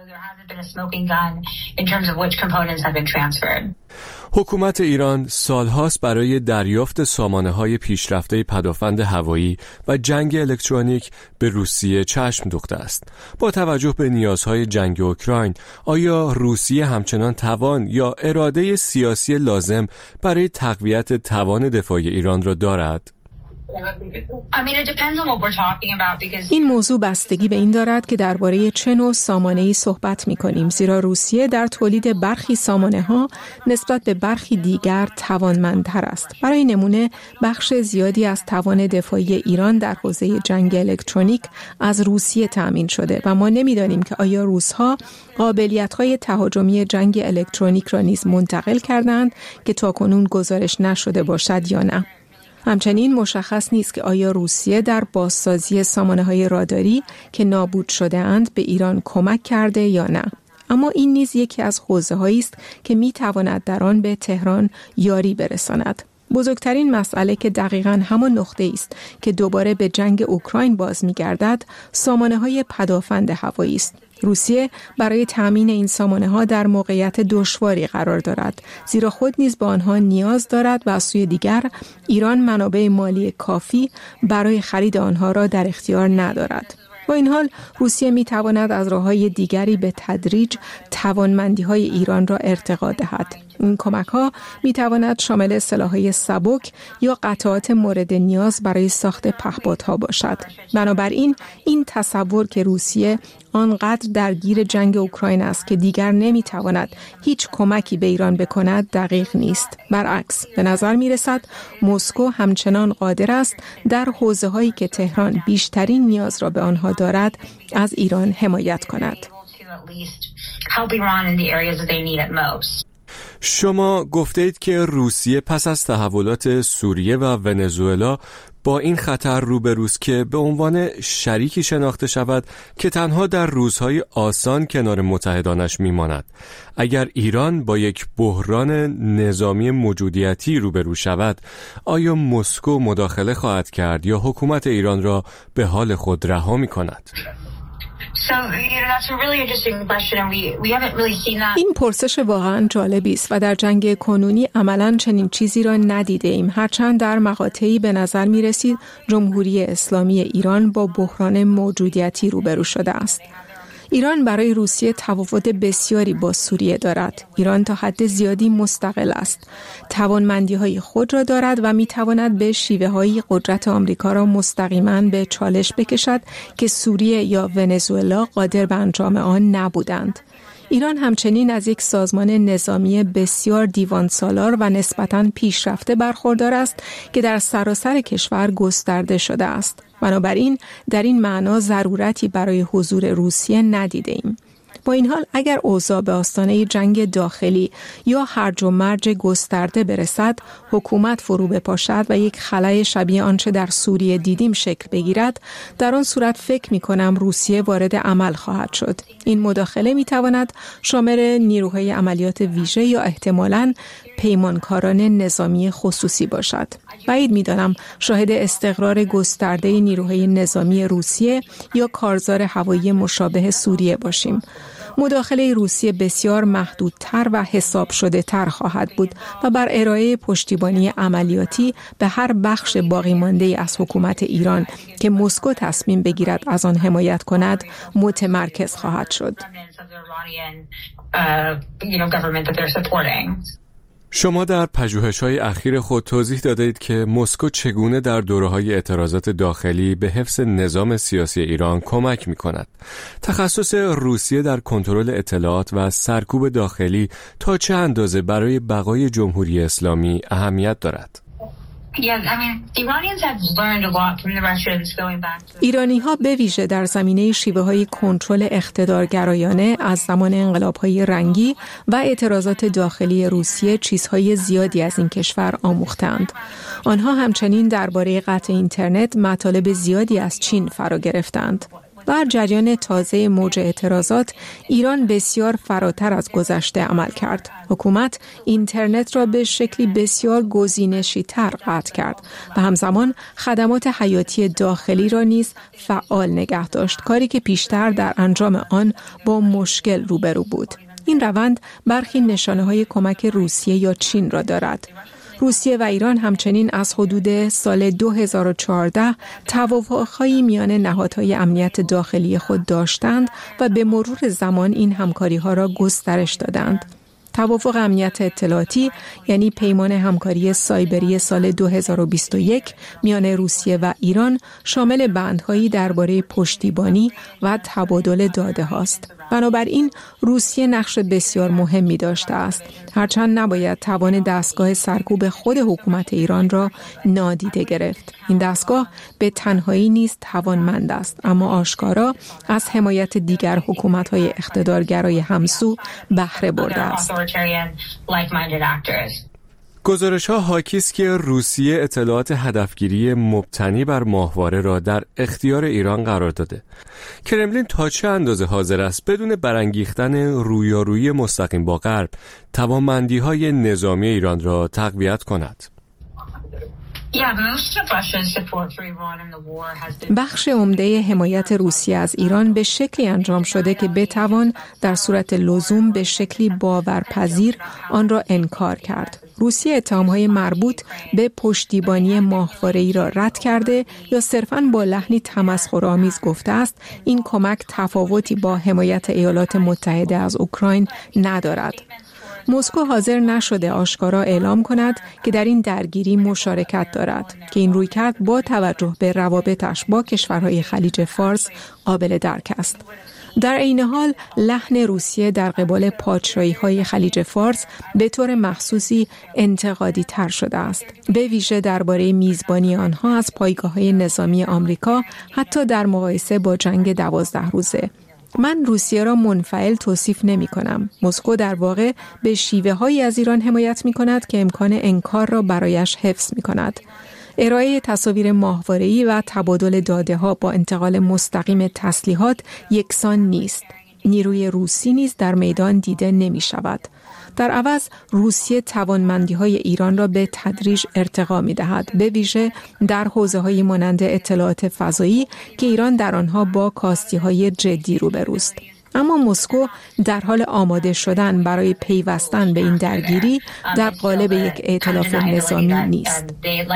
حکومت ایران سالهاست برای دریافت سامانه‌های پیشرفته پدافند هوایی و جنگ الکترونیک به روسیه چشم دوخته است. با توجه به نیازهای جنگ اوکراین، آیا روسیه همچنان توان یا اراده سیاسی لازم برای تقویت توان دفاعی ایران را دارد؟ این موضوع بستگی به این دارد که درباره چه نوع سامانه‌ای صحبت می‌کنیم، زیرا روسیه در تولید برخی سامانه‌ها نسبت به برخی دیگر توانمندتر است. برای نمونه بخش زیادی از توان دفاعی ایران در حوزه جنگ الکترونیک از روسیه تأمین شده و ما نمی‌دانیم که آیا روس‌ها قابلیت‌های تهاجمی جنگ الکترونیک را نیز منتقل کردند که تاکنون گزارش نشده باشد یا نه. همچنین مشخص نیست که آیا روسیه در بازسازی سامانه‌های راداری که نابود شده اند به ایران کمک کرده یا نه. اما این نیز یکی از حوزه‌هایی است که می‌تواند در آن به تهران یاری برساند. بزرگترین مسئله که دقیقاً همان نقطه‌ای است که دوباره به جنگ اوکراین باز می‌گردد، سامانه‌های پدافند هوایی است. روسیه برای تأمین این سامانه‌ها در موقعیت دشواری قرار دارد، زیرا خود نیز به آنها نیاز دارد و از سوی دیگر ایران منابع مالی کافی برای خرید آنها را در اختیار ندارد. با این حال روسیه می تواند از راه‌های دیگری به تدریج توانمندی‌های ایران را ارتقا دهد. این کمک‌ها می تواند شامل سلاح‌های سبک یا قطعات مورد نیاز برای ساخت پهپادها باشد. بنابراین این تصور که روسیه آنقدر درگیر جنگ اوکراین است که دیگر نمی تواند هیچ کمکی به ایران بکند دقیق نیست. برعکس به نظر می رسد مسکو همچنان قادر است در حوزه‌هایی که تهران بیشترین نیاز را به آنها دارد از ایران حمایت کند. شما گفتید که روسیه پس از تحولات سوریه و ونزوئلا با این خطر روبروست که به عنوان شریکی شناخته شود که تنها در روزهای آسان کنار متحدانش میماند. اگر ایران با یک بحران نظامی موجودیتی روبرو شود، آیا مسکو مداخله خواهد کرد یا حکومت ایران را به حال خود رها می‌کند؟ این پرسش واقعا جالبی است و در جنگ کنونی عملاً چنین چیزی را ندیده ایم، هرچند در مقاطعی به نظر می رسید جمهوری اسلامی ایران با بحران موجودیتی روبرو شده است. ایران برای روسیه تفاوت بسیاری با سوریه دارد. ایران تا حد زیادی مستقل است. توانمندی‌های خود را دارد و می‌تواند به شیوه‌های قدرت آمریکا را مستقیما به چالش بکشد که سوریه یا ونزوئلا قادر به انجام آن نبودند. ایران همچنین از یک سازمان نظامی بسیار دیوان سالار و نسبتاً پیشرفته برخوردار است که در سراسر کشور گسترده شده است. بنابراین در این معنا ضرورتی برای حضور روسیه ندیده ایم. با این حال اگر اوضاع به آستانه جنگ داخلی یا هرج و مرج گسترده برسد، حکومت فرو بپاشد و یک خلأ شبیه آنچه در سوریه دیدیم شکل بگیرد، در آن صورت فکر می‌کنم روسیه وارد عمل خواهد شد. این مداخله می‌تواند شامل نیروهای عملیات ویژه یا احتمالاً پیمانکاران نظامی خصوصی باشد. بعید می‌دانم شاهد استقرار گسترده نیروهای نظامی روسیه یا کارزار هوایی مشابه سوریه باشیم. مداخله روسیه بسیار محدودتر و حساب شده تر خواهد بود و بر ارائه پشتیبانی عملیاتی به هر بخش باقی مانده از حکومت ایران که مسکو تصمیم بگیرد از آن حمایت کند متمرکز خواهد شد. شما در پژوهش‌های اخیر خود توضیح دادید که مسکو چگونه در دوره‌های اعتراضات داخلی به حفظ نظام سیاسی ایران کمک می‌کند. تخصص روسیه در کنترل اطلاعات و سرکوب داخلی تا چه اندازه برای بقای جمهوری اسلامی اهمیت دارد؟ ایرانی ها به ویژه در زمینه شیوه های کنترل اقتدارگرایانه از زمان انقلاب های رنگی و اعتراضات داخلی روسیه چیزهای زیادی از این کشور آموختند. آنها همچنین درباره قطع اینترنت مطالب زیادی از چین فرا گرفتند. در جریان تازه موج اعتراضات، ایران بسیار فراتر از گذشته عمل کرد. حکومت اینترنت را به شکلی بسیار گزینشی‌تر قطع کرد و همزمان خدمات حیاتی داخلی را نیز فعال نگه داشت، کاری که پیشتر در انجام آن با مشکل روبرو بود. این روند برخی نشانه‌های کمک روسیه یا چین را دارد. روسیه و ایران همچنین از حدود سال دو هزار و چهارده توافق‌هایی میان نهادهای امنیت داخلی خود داشتند و به مرور زمان این همکاری‌ها را گسترش دادند. توافق امنیت اطلاعاتی یعنی پیمان همکاری سایبری سال دو هزار و بیست و یک میان روسیه و ایران شامل بندهایی درباره پشتیبانی و تبادل داده هاست. بنابراین روسیه نقش بسیار مهمی داشته است، هرچند نباید توان دستگاه سرکوب خود حکومت ایران را نادیده گرفت. این دستگاه به تنهایی نیز توانمند است، اما آشکارا از حمایت دیگر حکومت‌های اقتدارگرای همسو بهره برده است. گزارش‌ها حاکی است که روسیه اطلاعات هدفگیری مبتنی بر ماهواره را در اختیار ایران قرار داده. کرملین تا چه اندازه حاضر است بدون برانگیختن رویارویی مستقیم با غرب توانمندی‌های نظامی ایران را تقویت کند؟ بخش عمده حمایت روسیه از ایران به شکلی انجام شده که بتوان در صورت لزوم به شکلی باورپذیر آن را انکار کرد. روسیه اتهام‌های مربوط به پشتیبانی ماهواره‌ای را رد کرده یا صرفاً با لحنی تمسخرآمیز گفته است این کمک تفاوتی با حمایت ایالات متحده از اوکراین ندارد. مسکو حاضر نشده آشکارا اعلام کند که در این درگیری مشارکت دارد که این رویکرد با توجه به روابطش با کشورهای خلیج فارس قابل درک است. در عین حال لحن روسیه در قبال پادشاهی‌های خلیج فارس به طور مخصوصی انتقادی تر شده است، به ویژه درباره میزبانی آنها از پایگاه‌های نظامی آمریکا حتی در مقایسه با جنگ دوازده روزه. من روسیه را منفعل توصیف نمی کنم. مسکو در واقع به شیوه هایی از ایران حمایت می کند که امکان انکار را برایش حفظ می کند. ارائه تصاویر ماهواره‌ای و تبادل داده ها با انتقال مستقیم تسلیحات یکسان نیست. نیروی روسی نیز در میدان دیده نمی شود. در عوض روسیه توانمندی‌های ایران را به تدریج ارتقا می‌دهد، به ویژه در حوزه‌های مانند اطلاعات فضایی که ایران در آنها با کاستی‌های جدی روبروست. اما مسکو در حال آماده شدن برای پیوستن به این درگیری در قالب یک ائتلاف نظامی نیست.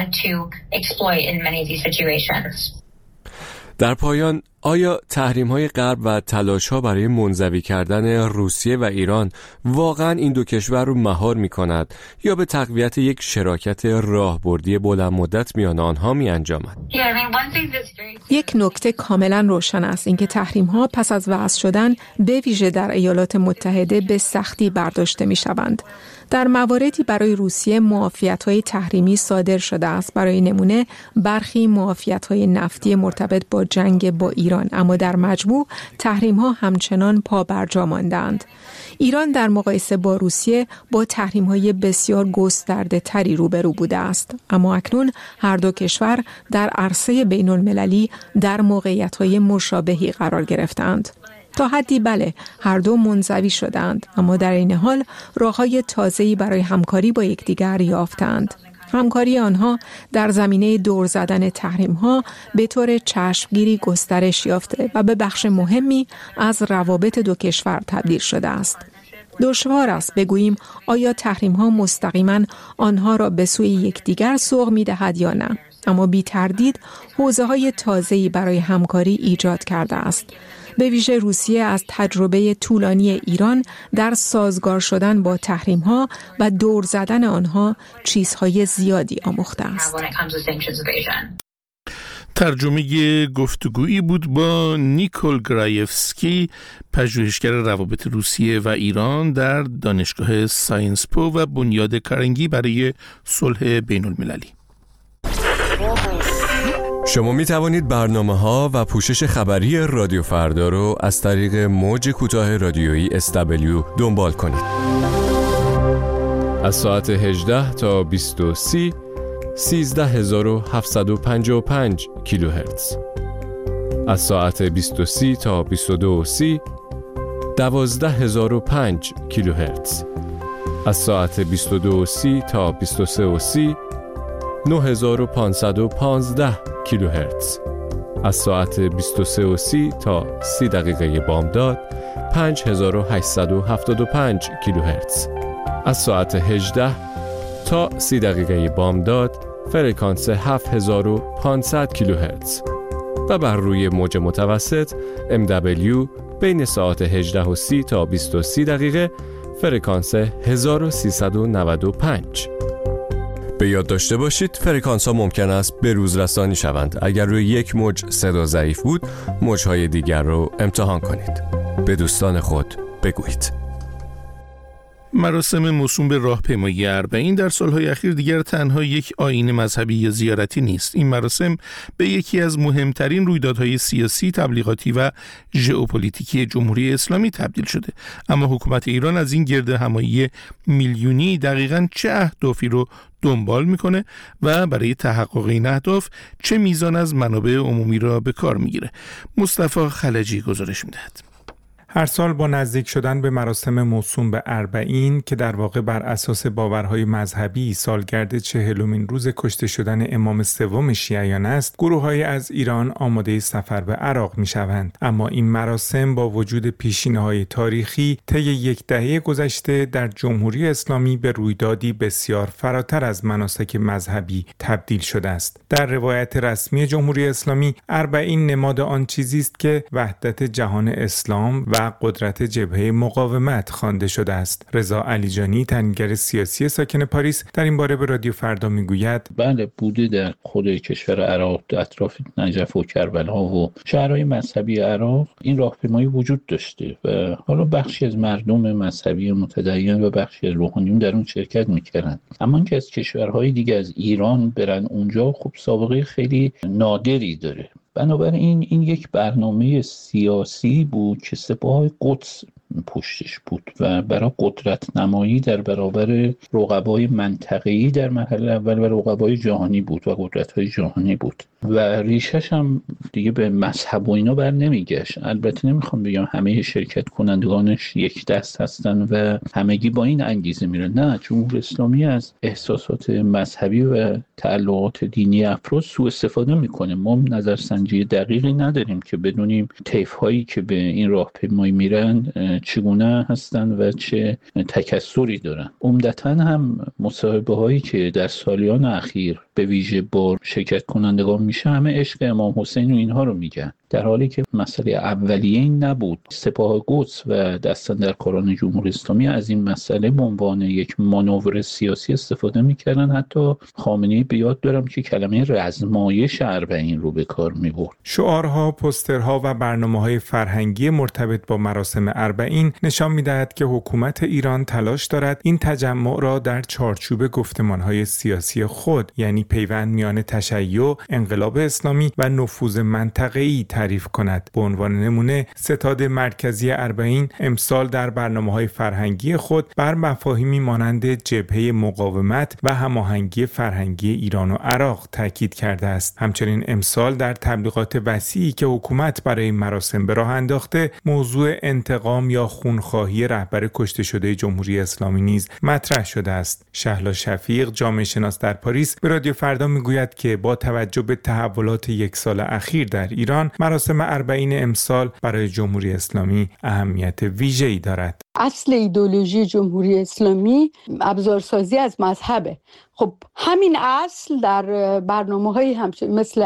در پایان، آیا تحریم‌های غرب و تلاش‌ها برای منزوی کردن روسیه و ایران واقعاً این دو کشور رو مهار می‌کند یا به تقویت یک شراکت راهبردی بلند مدت میان آنها می‌انجامد؟ یک نکته کاملاً روشن است، اینکه تحریم‌ها پس از وضع شدن به ویژه در ایالات متحده به سختی برداشته می‌شوند. در مواردی برای روسیه معافیت‌های تحریمی صادر شده است. برای نمونه برخی معافیت‌های نفتی مرتبط با جنگ با ایران ایران، اما در مجموع تحریم‌ها همچنان پا برجا ماندند. ایران در مقایسه با روسیه با تحریم‌های بسیار گسترده تری روبرو بوده است، اما اکنون هر دو کشور در عرصه بین‌المللی در موقعیت‌های مشابهی قرار گرفتند. تا حدی بله، هر دو منزوی شدند، اما در این حال راه‌های تازه‌ای برای همکاری با یکدیگر یافتند. همکاری آنها در زمینه دور زدن تحریم‌ها به طور چشمگیری گسترش یافته و به بخش مهمی از روابط دو کشور تبدیل شده است. دشوار است بگوییم آیا تحریم‌ها مستقیما آنها را به سوی یکدیگر سوق می‌دهد یا نه، اما بی تردید حوزه‌های تازه‌ای برای همکاری ایجاد کرده است. به ویژه روسیه از تجربه طولانی ایران در سازگار شدن با تحریم‌ها و دور زدن آنها چیزهای زیادی آموخته است. ترجمه گفتگویی بود با نیکول گرایفسکی، پژوهشگر روابط روسیه و ایران در دانشگاه ساینسپو و بنیاد کارنگی برای صلح بین المللی. شما می توانید برنامه‌ها و پوشش خبری رادیو فردا رو از طریق موج کوتاه رادیویی اس دبلیو دنبال کنید. از ساعت هجده تا بیست و سه سیزده هزار و هفتصد و پنجاه و پنج کیلوهرتز. از ساعت بیست و سه تا بیست و دو سی دوازده هزار و پنج کیلوهرتز. از ساعت بیست و دو سی تا بیست و سه سی نه هزار و پانصد و پانزده کیلوهرتز. از ساعت بیست و سه سی تا سی دقیقه بامداد پنج هزار و هشتصد و هفتاد و پنج کیلوهرتز. از ساعت هجده تا سی دقیقه بامداد فرکانس هفت هزار و پانصد کیلوهرتز و بر روی موج متوسط ام دبلیو بین ساعت هجده و سی تا بیست و سه دقیقه فرکانس هزار و سیصد و نود و پنج. به یاد داشته باشید فرکانس ها ممکن است به روز رسانی شوند. اگر روی یک موج صدا ضعیف بود، موجهای دیگر رو امتحان کنید. به دوستان خود بگویید. مراسم موسوم به راهپیمایی اربعین در سالهای اخیر دیگر تنها یک آیین مذهبی یا زیارتی نیست. این مراسم به یکی از مهمترین رویدادهای سیاسی، تبلیغاتی و ژئوپلیتیکی جمهوری اسلامی تبدیل شده. اما حکومت ایران از این گرد همایی میلیونی دقیقاً چه اهدافی رو دنبال میکنه و برای تحقق این اهداف چه میزان از منابع عمومی را به کار میگیره؟ مصطفی خلجی گزارش میدهد. هر سال با نزدیک شدن به مراسم موسوم به اربعین که در واقع بر اساس باورهای مذهبی سالگرد چهلمین روز کشته شدن امام سوم شیعیان است، گروه‌های از ایران آماده سفر به عراق می‌شوند. اما این مراسم با وجود پیشینه‌های تاریخی طی یک دهه گذشته در جمهوری اسلامی به رویدادی بسیار فراتر از مناسک مذهبی تبدیل شده است. در روایت رسمی جمهوری اسلامی، اربعین نماد آن چیزی است که وحدت جهان اسلام و قدرت جبهه مقاومت خوانده شده است. رضا علیجانی، تحلیلگر سیاسی ساکن پاریس، در این باره به رادیو فردا میگوید: بله، بوده در خود کشور عراق، در اطراف نجف و کربلا و شهرهای مذهبی عراق این راهپیمایی وجود داشته و حالا بخشی از مردم مذهبی متدین و بخشی از روحانیون در اون شرکت میکردند. اما اینکه از کشورهای دیگه از ایران برن اونجا، خب سابقه خیلی نادری داره. بنابراین این یک برنامه سیاسی بود که سپاه قدس پشتش بود و برای قدرت نمایی در برابر رقبای منطقه‌ای در مرحله اول و رقبای جهانی بود و قدرت‌های جهانی بود و ریشش هم دیگه به مذهب و اینا بر نمیگشت. البته نمیخوام بگم همه شرکت کنندگانش یک دست هستن و همگی با این انگیزه میرن. نه، جمهوری اسلامی از احساسات مذهبی و تعلقات دینی افراد سوء استفاده میکنه. ما نظرسنجی دقیقی نداریم که بدونیم طیف‌هایی که به این راهپیمایی میرن چگونه هستن و چه تکثری دارن. عمدتاً هم مصاحبه هایی که در سالیان اخیر به ویژه با شرکت کنندگان میشه همه عشق امام حسین و اینها رو میگن، در حالی که مسئله اولیه این نبود. سپاه قدس و دستاندرکاران جمهوری اسلامی از این مسئله به عنوان یک مانور سیاسی استفاده میکردن. حتی خامنه‌ای به یاد دارم که کلمه رزمایش اربعین رو به کار میبرد. شعارها، پوسترها و برنامه‌های فرهنگی مرتبط با مراسم اربعین اربعین نشان می‌دهد که حکومت ایران تلاش دارد این تجمع را در چارچوب گفتمان‌های سیاسی خود، یعنی پیوند میان تشیع، انقلاب اسلامی و نفوذ منطقه‌ای تعریف کند. به عنوان نمونه ستاد مرکزی اربعین امسال در برنامه‌های فرهنگی خود بر مفاهیمی مانند جبهه مقاومت و هماهنگی فرهنگی ایران و عراق تاکید کرده است. همچنین امسال در تبلیغات وسیعی که حکومت برای این مراسم به راه انداخته، موضوع انتقام یا خونخواهی رهبر کشته شده جمهوری اسلامی نیز مطرح شده است. شهلا شفیق، جامعه شناس در پاریس، به رادیو فردا میگوید که با توجه به تحولات یک سال اخیر در ایران، مراسم اربعین امسال برای جمهوری اسلامی اهمیت ویژه‌ای دارد. اصل ایدئولوژی جمهوری اسلامی ابزارسازی از مذهبه. خب همین اصل در برنامه‌های همچنین مثل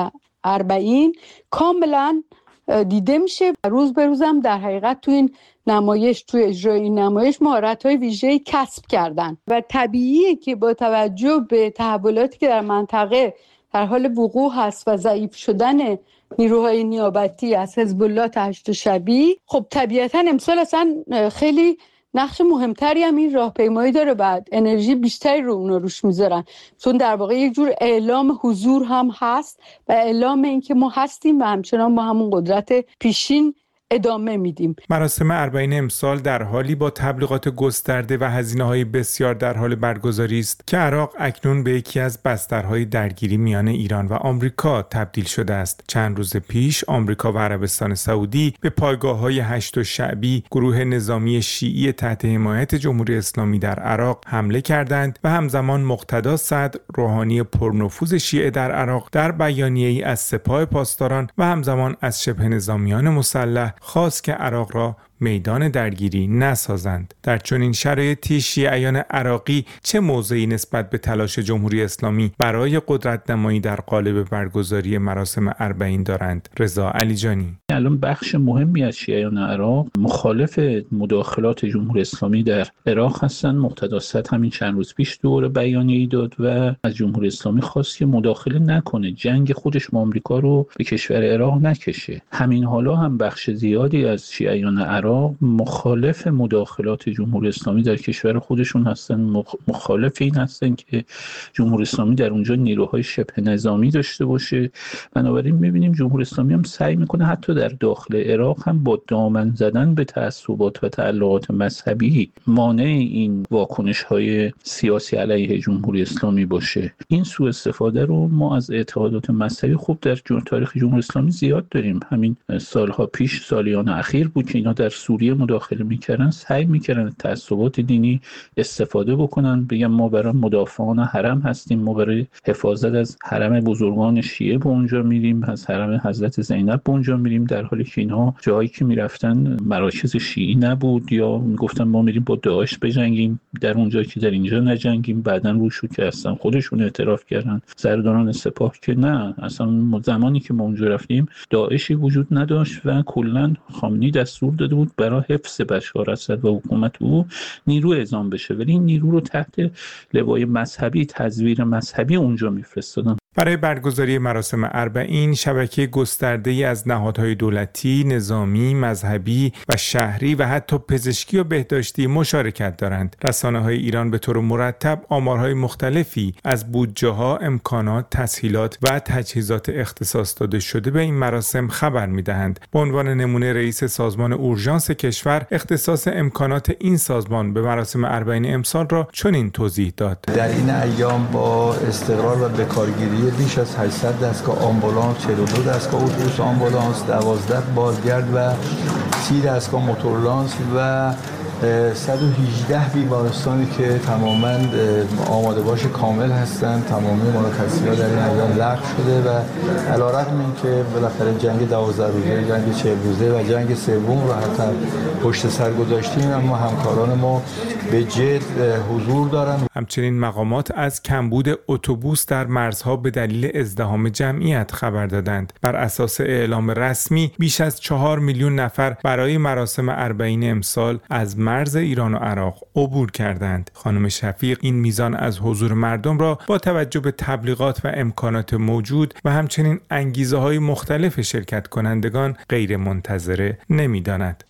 اربعین کاملا دیده میشه. روز به روزم در حقیقت تو این نمایش، تو اجرای این نمایش مهارت‌های ویژه‌ای کسب کردن و طبیعیه که با توجه به تحولاتی که در منطقه در حال وقوع هست و ضعیف شدن نیروهای نیابتی از حزب الله تا هشت شبی، خب طبیعتاً امسال اصلا خیلی نقش مهمتری هم این راهپیمایی داره، بعد انرژی بیشتری رو اونا روش میذارن، چون در واقع یک جور اعلام حضور هم هست و اعلام این که ما هستیم و همچنان با همون قدرت پیشین ادامه میدیم. مراسم اربعین امسال در حالی با تبلیغات گسترده و هزینه‌های بسیار در حال برگزاری است که عراق اکنون به یکی از بسترهای درگیری میان ایران و آمریکا تبدیل شده است. چند روز پیش آمریکا و عربستان سعودی به پایگاه‌های هشت شعبی، گروه نظامی شیعی تحت حمایت جمهوری اسلامی در عراق حمله کردند و همزمان مقتدا صدر، روحانی پرنفوذ شیعه در عراق، در بیانیه‌ای از سپاه پاسداران و همزمان از شبه نظامیان مسلح خواست که عراق را میدان درگیری نسازند. در چنین شرایطی شیعیان عراقی چه موضعی نسبت به تلاش جمهوری اسلامی برای قدرت نمایی در قالب برگزاری مراسم اربعین دارند؟ رضا علیجانی: الان بخش مهمی از شیعیان عراق مخالف مداخلات جمهوری اسلامی در عراق هستند. مقتدا صدر همین چند روز پیش دوره بیانیه‌ای داد و از جمهوری اسلامی خواست که مداخله نکنه، جنگ خودش با آمریکا رو به کشور عراق نکشه. همین حالا هم بخش زیادی از شیعیان عراق مخالف مداخلات جمهوری اسلامی در کشور خودشون هستن، مخالف این هستن که جمهوری اسلامی در اونجا نیروهای شبه نظامی داشته باشه. بنابراین می‌بینیم جمهوری اسلامی هم سعی میکنه حتی در داخل عراق هم با دامن زدن به تعصبات و تعلقات مذهبی مانع این واکنش‌های سیاسی علیه جمهوری اسلامی باشه. این سوء استفاده رو ما از اتحادات مذهبی خوب در تاریخ جمهوری اسلامی زیاد داریم. همین سالها پیش، سالیان اخیر بود که اینا در سوریه مداخله میکردن، سعی میکردن تعصبات دینی استفاده بکنن، بگن ما برای مدافعان حرم هستیم، ما برای حفاظت از حرم بزرگان شیعه به اونجا میریم، از حرم حضرت زینب به اونجا میریم، در حالی که اینها جایی که میرفتن مراکز شیعی نبود، یا میگفتن ما میریم با داعش بجنگیم در اونجا که در اینجا نجنگیم. بعدن روشو که هستن خودشون اعتراف کردن سرداران سپاه که نه، اصلا زمانی که ما اونجا رفتیم داعشی وجود نداشت و کلا خامنه‌ای دستور داده بود برای حفظ بشار اسد و حکومت او نیرو اعزام بشه، ولی این نیرو رو تحت لوای مذهبی، تزویر مذهبی اونجا میفرستادن. برای برگزاری مراسم اربعین شبکه گسترده‌ای از نهادهای دولتی، نظامی، مذهبی و شهری و حتی پزشکی و بهداشتی مشارکت دارند. رسانه‌های ایران به طور مرتب آمارهای مختلفی از بودجه‌ها، امکانات، تسهیلات و تجهیزات اختصاص داده شده به این مراسم خبر می‌دهند. به عنوان نمونه رئیس سازمان اورژانس کشور اختصاص امکانات این سازمان به مراسم اربعین امسال را چنین توضیح داد: در این ایام با استقرار و بکارگیری بیش از هشتصد دستگاه آمبولانس، چهل و دو دستگاه اتوبوس آمبولانس، دوازده بازگرد و سی دستگاه موتورلانس و صد و هجده بیمارستانی که تماما آماده باش کامل هستند. تمامی مرخصی‌ها در این ایام لغو شده و علی‌رغم اینکه بالاخره جنگ دوازده روزه، جنگ چهل روزه و جنگ سوم رو حتی پشت سر گذاشتیم، اما همکاران ما به جد حضور دارند. همچنین مقامات از کمبود اتوبوس در مرزها به دلیل ازدحام جمعیت خبر دادند. بر اساس اعلام رسمی بیش از چهار میلیون نفر برای مراسم اربعین امسال از مرز ایران و عراق عبور کردند. خانم شفیق این میزان از حضور مردم را با توجه به تبلیغات و امکانات موجود و همچنین انگیزه‌های مختلف شرکت کنندگان غیر منتظره نمی‌داند.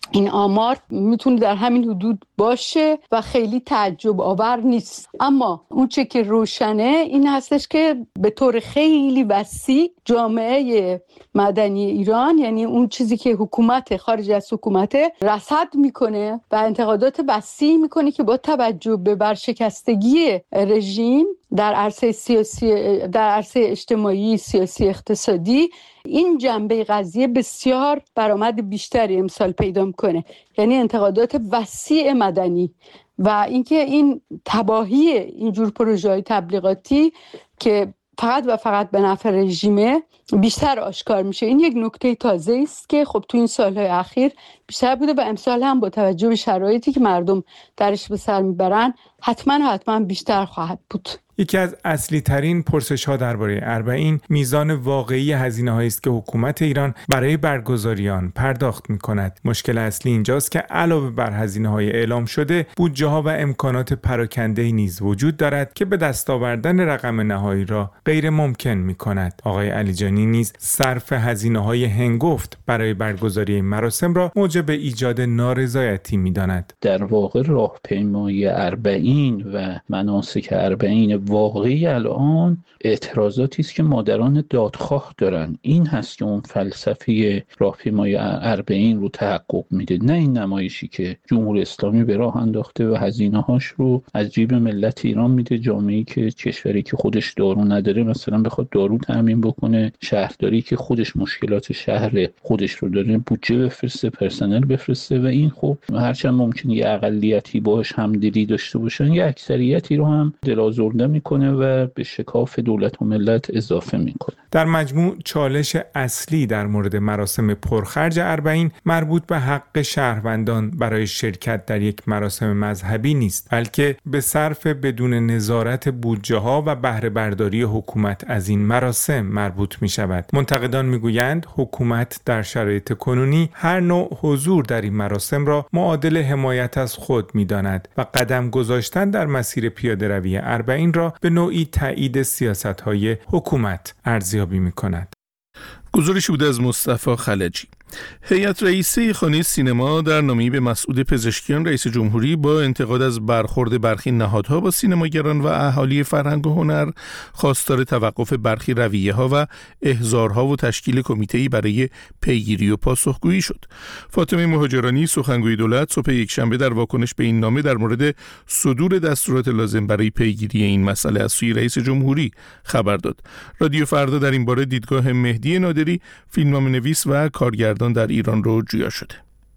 این آمار میتونه در همین حدود باشه و خیلی تعجب آور نیست. اما اون چه که روشنه این هستش که به طور خیلی وسیع جامعه مدنی ایران، یعنی اون چیزی که حکومت خارج از حکومت رصد میکنه و انتقادات وسیع میکنه که با توجه به برشکستگی رژیم در عرصه سیاسی، در عرصه اجتماعی، سیاسی، اقتصادی، این جنبه قضیه بسیار برآمد بیشتری امسال پیدا میکنه. یعنی انتقادات وسیع مدنی و اینکه این تباهی اینجور پروژه‌های تبلیغاتی که فقط و فقط به نفع رژیمه بیشتر آشکار میشه. این یک نکته تازه است که خب تو این سالهای اخیر بیشتر بوده و امسال هم با توجه به شرایطی که مردم درش به سر میبرن حتما حتما بیشتر خواهد بود. یکی از اصلی ترین پرسش ها درباره اربعین میزان واقعی هزینه هایی است که حکومت ایران برای برگزاری آن پرداخت می کند. مشکل اصلی اینجاست که علاوه بر هزینه های اعلام شده، بودجه ها و امکانات پراکنده نیز وجود دارد که به دست آوردن رقم نهایی را غیر ممکن می کند. آقای علیجانی نیز صرف هزینه های هنگفت برای برگزاری مراسم را موجب ایجاد نارضایتی می داند. در واقع راهپیمایی اربعین و مناسک اربعین واقعی الان اعتراضاتی است که مادران دادخواه دارن. این هست که اون فلسفه راهپیمایی اربعین رو تحقق میده، نه این نمایشی که جمهوری اسلامی به راه انداخته و هزینه هاش رو از جیب ملت ایران میده. جامعه‌ای که کشوری که خودش دارو نداره مثلا بخواد دارو تامین بکنه، شهرداری که خودش مشکلات شهر خودش رو داره بودجه بفرسته، پرسنل بفرسته و این خب هرچند ممکنه یه اقلیتی باهاش همدلی داشته باشن، یه اکثریتی رو هم دلازرده میکنه و به شکاف دولت و ملت اضافه میکنه. در مجموع چالش اصلی در مورد مراسم پرخرج اربعین مربوط به حق شهروندان برای شرکت در یک مراسم مذهبی نیست، بلکه به صرف بدون نظارت بودجه ها و بهره برداری حکومت از این مراسم مربوط می شود. منتقدان می گویند حکومت در شرایط کنونی هر نوع حضور در این مراسم را معادل حمایت از خود می داند و قدم گذاشتن در مسیر پیاده روی اربعین را به نوعی تایید سیاست‌های حکومت ارزیابی می‌کند. گزارشی بود از مصطفی خلجی. هیئت رئیسه خانه سینما در نامه‌ای به مسعود پزشکیان رئیس جمهوری با انتقاد از برخورد برخی نهادها با سینماگران و اهالی فرهنگ و هنر خواستار توقف برخی رویه‌ها و احضارها و تشکیل کمیته‌ای برای پیگیری و پاسخگویی شد. فاطمه مهاجرانی سخنگوی دولت صبح یکشنبه در واکنش به این نامه در مورد صدور دستورات لازم برای پیگیری این مسئله از سوی رئیس جمهوری خبر داد. رادیو فردا در این باره دیدگاه مهدی نادری، فیلمنامه‌نویس و کارگردان در ایران رو جویا شده.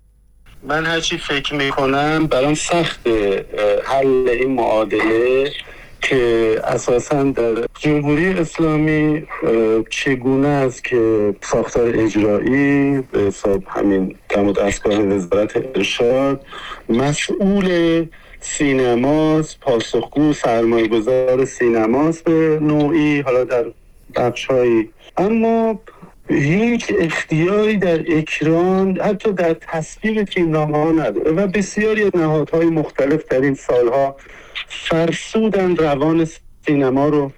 من هرچی فکر میکنم برام سخت حل این معادله که اساساً در جمهوری اسلامی چگونه است که ساختار اجرایی به حساب همین دم دستگاه وزارت ارشاد مسئول سینماست، پاسخگو سرمایه‌گذار سینماست به نوعی، حالا در بخش‌هایی، اما هیچ اختیاری در اکران حتی در تصویب فیلمنامه‌ها نداره و بسیاری از نهادهای مختلف در این سالها فرسودن روان سینما رو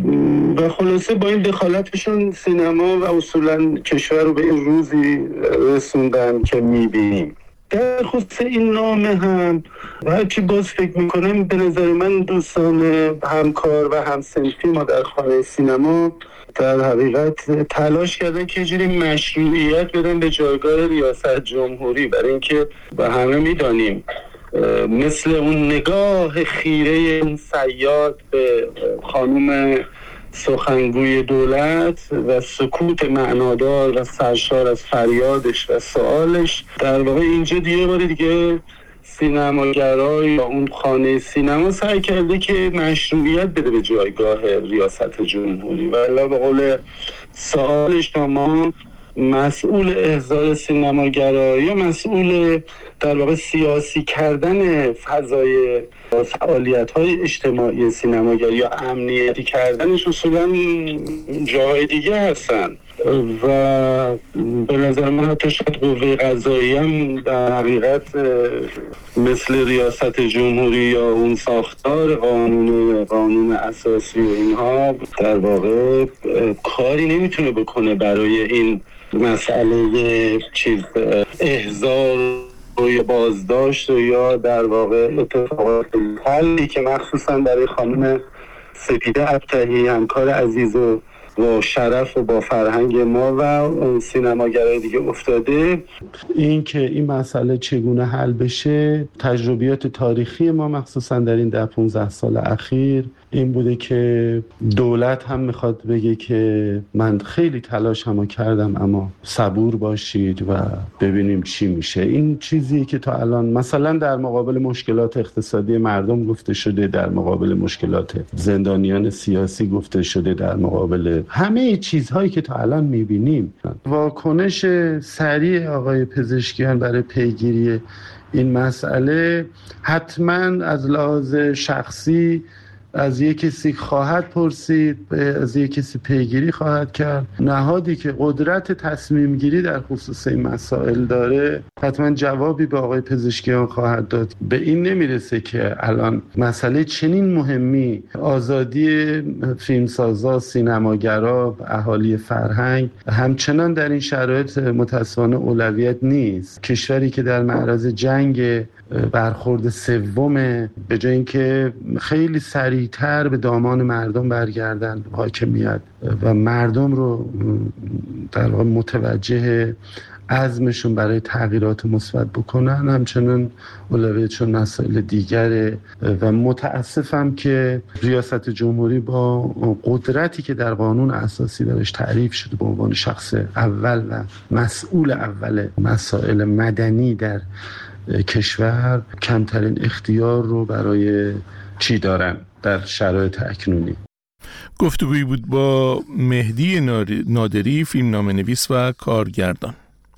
و خلاصه با این دخالتشون سینما و اصولا کشور رو به این روزی رسوندن که میبینیم. در خصوص این نامه هم هرچی باز فکر میکنم به نظر من دوستان همکار و همسنفی ما در خانه سینما در حقیقت تلاش کردن که جوری مشروعیت بدن به جایگاه ریاست جمهوری، برای اینکه با همه میدانیم مثل اون نگاه خیره این صیاد به خانم سخنگوی دولت و سکوت معنادار و سرشار از فریادش و سوالش، در واقع اینجا دیگه بار دیگه سینماگرای یا اون خانه سینما سعی کرده که مشروعیت بده به جایگاه ریاست جمهوری و الا به قول سوال شما مسئول احضار سینماگرایی یا مسئول در واقع سیاسی کردن فضای فعالیت‌های اجتماعی سینماگری یا امنیتی کردنش اصولاً جاهای دیگه هستن و به نظر من حتی شاید قوه قضاییه هم در حقیقت مثل ریاست جمهوری یا اون ساختار قانون قانون اساسی و اینها در واقع کاری نمیتونه بکنه برای این مسئله چیز احضار روی بازداشت و یا در واقع اتفاقات حلی که مخصوصا برای خانم سپیده ابطحی همکار عزیز و با شرف و با فرهنگ ما و سینماگرای دیگه افتاده. این که این مسئله چگونه حل بشه، تجربیات تاریخی ما مخصوصا در این ده پانزده سال اخیر این بوده که دولت هم میخواد بگه که من خیلی تلاشمو کردم اما صبور باشید و ببینیم چی میشه. این چیزی که تا الان مثلا در مقابل مشکلات اقتصادی مردم گفته شده، در مقابل مشکلات زندانیان سیاسی گفته شده، در مقابل همه چیزهایی که تا الان میبینیم. واکنش سریع آقای پزشکیان برای پیگیری این مسئله حتما از لحاظ شخصی از یک کسی خواهد پرسید، از یک کسی پیگیری خواهد کرد. نهادی که قدرت تصمیم گیری در خصوص این مسائل داره حتما جوابی به آقای پزشکیان خواهد داد. به این نمیرسه که الان مسئله چنین مهمی، آزادی فیلمسازا، سینماگرا، اهالی فرهنگ همچنان در این شرایط متاسفانه اولویت نیست. کشوری که در معرض جنگ برخورد سومه، به جای اینکه خیلی سریعتر به دامان مردم برگردن حاکمیت و مردم رو در واقع متوجه عزمشون برای تغییرات مثبت بکنن، همچنان اولویتشون مسائل دیگره. و متاسفم که ریاست جمهوری با قدرتی که در قانون اساسی درش تعریف شده به عنوان شخص اول و مسئول اول مسائل مدنی در کشور کمترین اختیار رو برای چی دارن در شرایط اکنونی. گفتگویی بود با مهدی نادری، فیلمنامه‌نویس و کارگردان.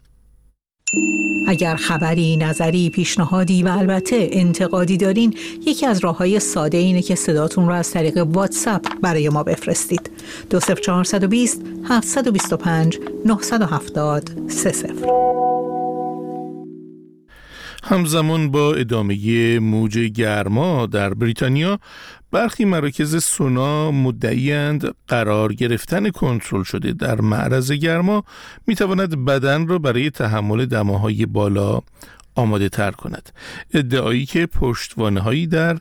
اگر خبری، نظری، پیشنهادی و البته انتقادی دارین، یکی از راه‌های ساده اینه که صداتون رو از طریق واتساپ برای ما بفرستید. دو صفر چهار دو صفر هفت دو پنج نه هفت صفر سه صفر. همزمان با ادامه موج گرما در بریتانیا، برخی مراکز سونا مدعی‌اند قرار گرفتن کنترل شده در معرض گرما میتواند بدن را برای تحمل دماهای بالا آماده تر کند. ادعایی که پشتوانه‌هایی در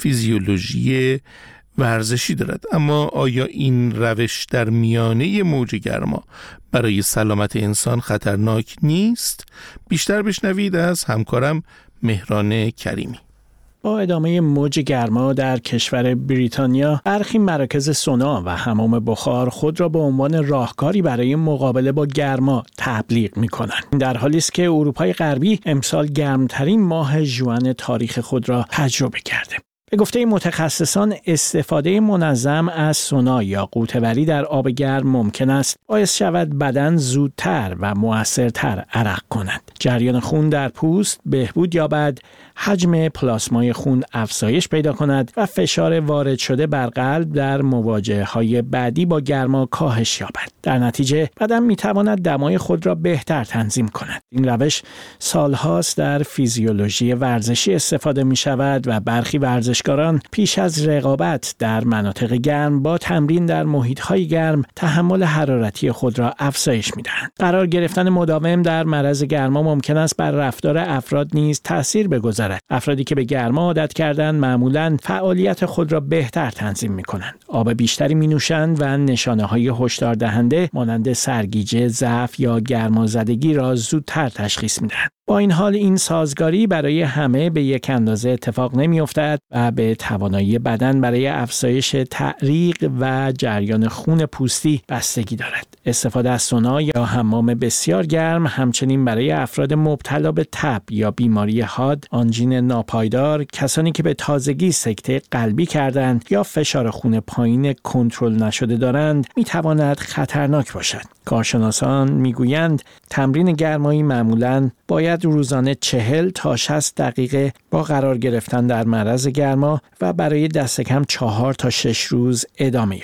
فیزیولوژی ورزشی دارد. اما آیا این روش در میانه موج گرما برای سلامت انسان خطرناک نیست؟ بیشتر بشنوید از همکارم مهران کریمی. با ادامه موج گرما در کشور بریتانیا، برخی مراکز سونا و حمام بخار خود را به عنوان راهکاری برای مقابله با گرما تبلیغ می‌کنند. در حالی است که اروپای غربی امسال گرمترین ماه ژوئن تاریخ خود را تجربه کرده. به گفته متخصصان، استفاده منظم از سونا یا غوطه‌وری در آب گرم ممکن است باعث شود بدن زودتر و مؤثرتر عرق کند. جریان خون در پوست بهبود یابد، حجم پلاسمای خون افزایش پیدا کند و فشار وارد شده بر قلب در مواجهه‌های بعدی با گرما کاهش یابد. در نتیجه بدن می‌تواند دمای خود را بهتر تنظیم کند. این روش سالهاست در فیزیولوژی ورزشی استفاده می‌شود و برخی ورزشکاران پیش از رقابت در مناطق گرم با تمرین در محیط‌های گرم تحمل حرارتی خود را افزایش می‌دهند. قرار گرفتن مداوم در معرض گرما ممکن است بر رفتار افراد نیز تأثیر بگذارد. افرادی که به گرما عادت کردند معمولاً فعالیت خود را بهتر تنظیم می‌کنند. آب بیشتری می‌نوشند و نشانه‌های هشدار دهنده مانند سرگیجه، ضعف یا گرمازدگی را زودتر تشخیص می‌دهند. با این حال این سازگاری برای همه به یک اندازه اتفاق نمی‌افتد و به توانایی بدن برای افزایش تعریق و جریان خون پوستی بستگی دارد. استفاده از سونا یا حمام بسیار گرم همچنین برای افراد مبتلا به تب یا بیماری حاد، آنژین ناپایدار، کسانی که به تازگی سکته قلبی کردند یا فشار خون پایین کنترل نشده دارند می‌تواند خطرناک باشد. کارشناسان میگویند تمرین گرمایی معمولاً باید روزانه چهل تا شصت دقیقه با قرار گرفتن در معرض گرما و برای دست کم چهار تا شش روز ادامه یابد.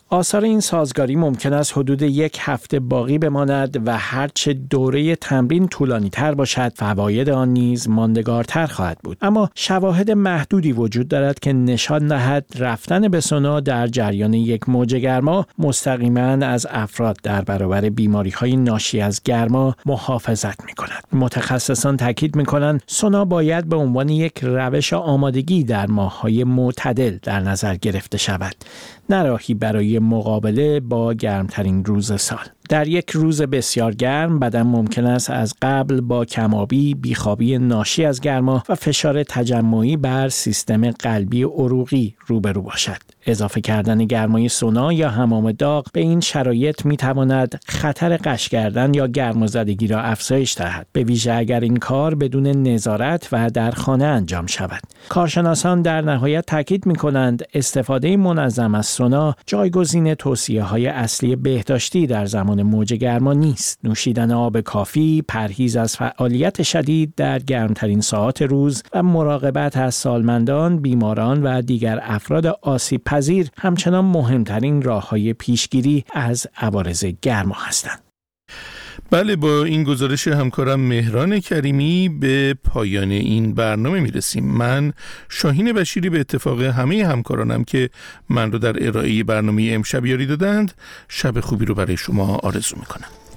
آثار این سازگاری ممکن است حدود یک هفته باقی بماند و هرچه دوره تمرین طولانی تر باشد فواید آن نیز ماندگارتر خواهد بود. اما شواهد محدودی وجود دارد که نشان دهد رفتن به سونا در جریان یک موج گرما مستقیما از افراد در برابر بیماری‌های ناشی از گرما محافظت می‌کند. متخصصان تاکید می‌کنند سونا باید به عنوان یک روش آمادگی در ماه‌های معتدل در نظر گرفته شود، نه راهی برای مقابله با گرمترین روز سال. در یک روز بسیار گرم بدن ممکن است از قبل با کم‌آبی، بیخوابی ناشی از گرما و فشار تجمعی بر سیستم قلبی عروقی روبرو باشد. اضافه کردن گرمای سونا یا حمام داغ به این شرایط می‌تواند خطر غش کردن یا گرمازدگی را افزایش دهد، به ویژه اگر این کار بدون نظارت و در خانه انجام شود. کارشناسان در نهایت تاکید می‌کنند استفاده منظم از سونا جایگزین توصیه‌های اصلی بهداشتی در زمان موج گرما نیست. نوشیدن آب کافی، پرهیز از فعالیت شدید در گرمترین ساعات روز و مراقبت از سالمندان، بیماران و دیگر افراد آسیب پذیر همچنان مهمترین راه‌های پیشگیری از عوارض گرما هستند. بله، با این گزارش همکارم مهران کریمی به پایان این برنامه میرسیم. من شاهین بشیری به اتفاق همه همکارانم که من رو در ارائه برنامه امشب یاری دادند، شب خوبی رو برای شما آرزو میکنم.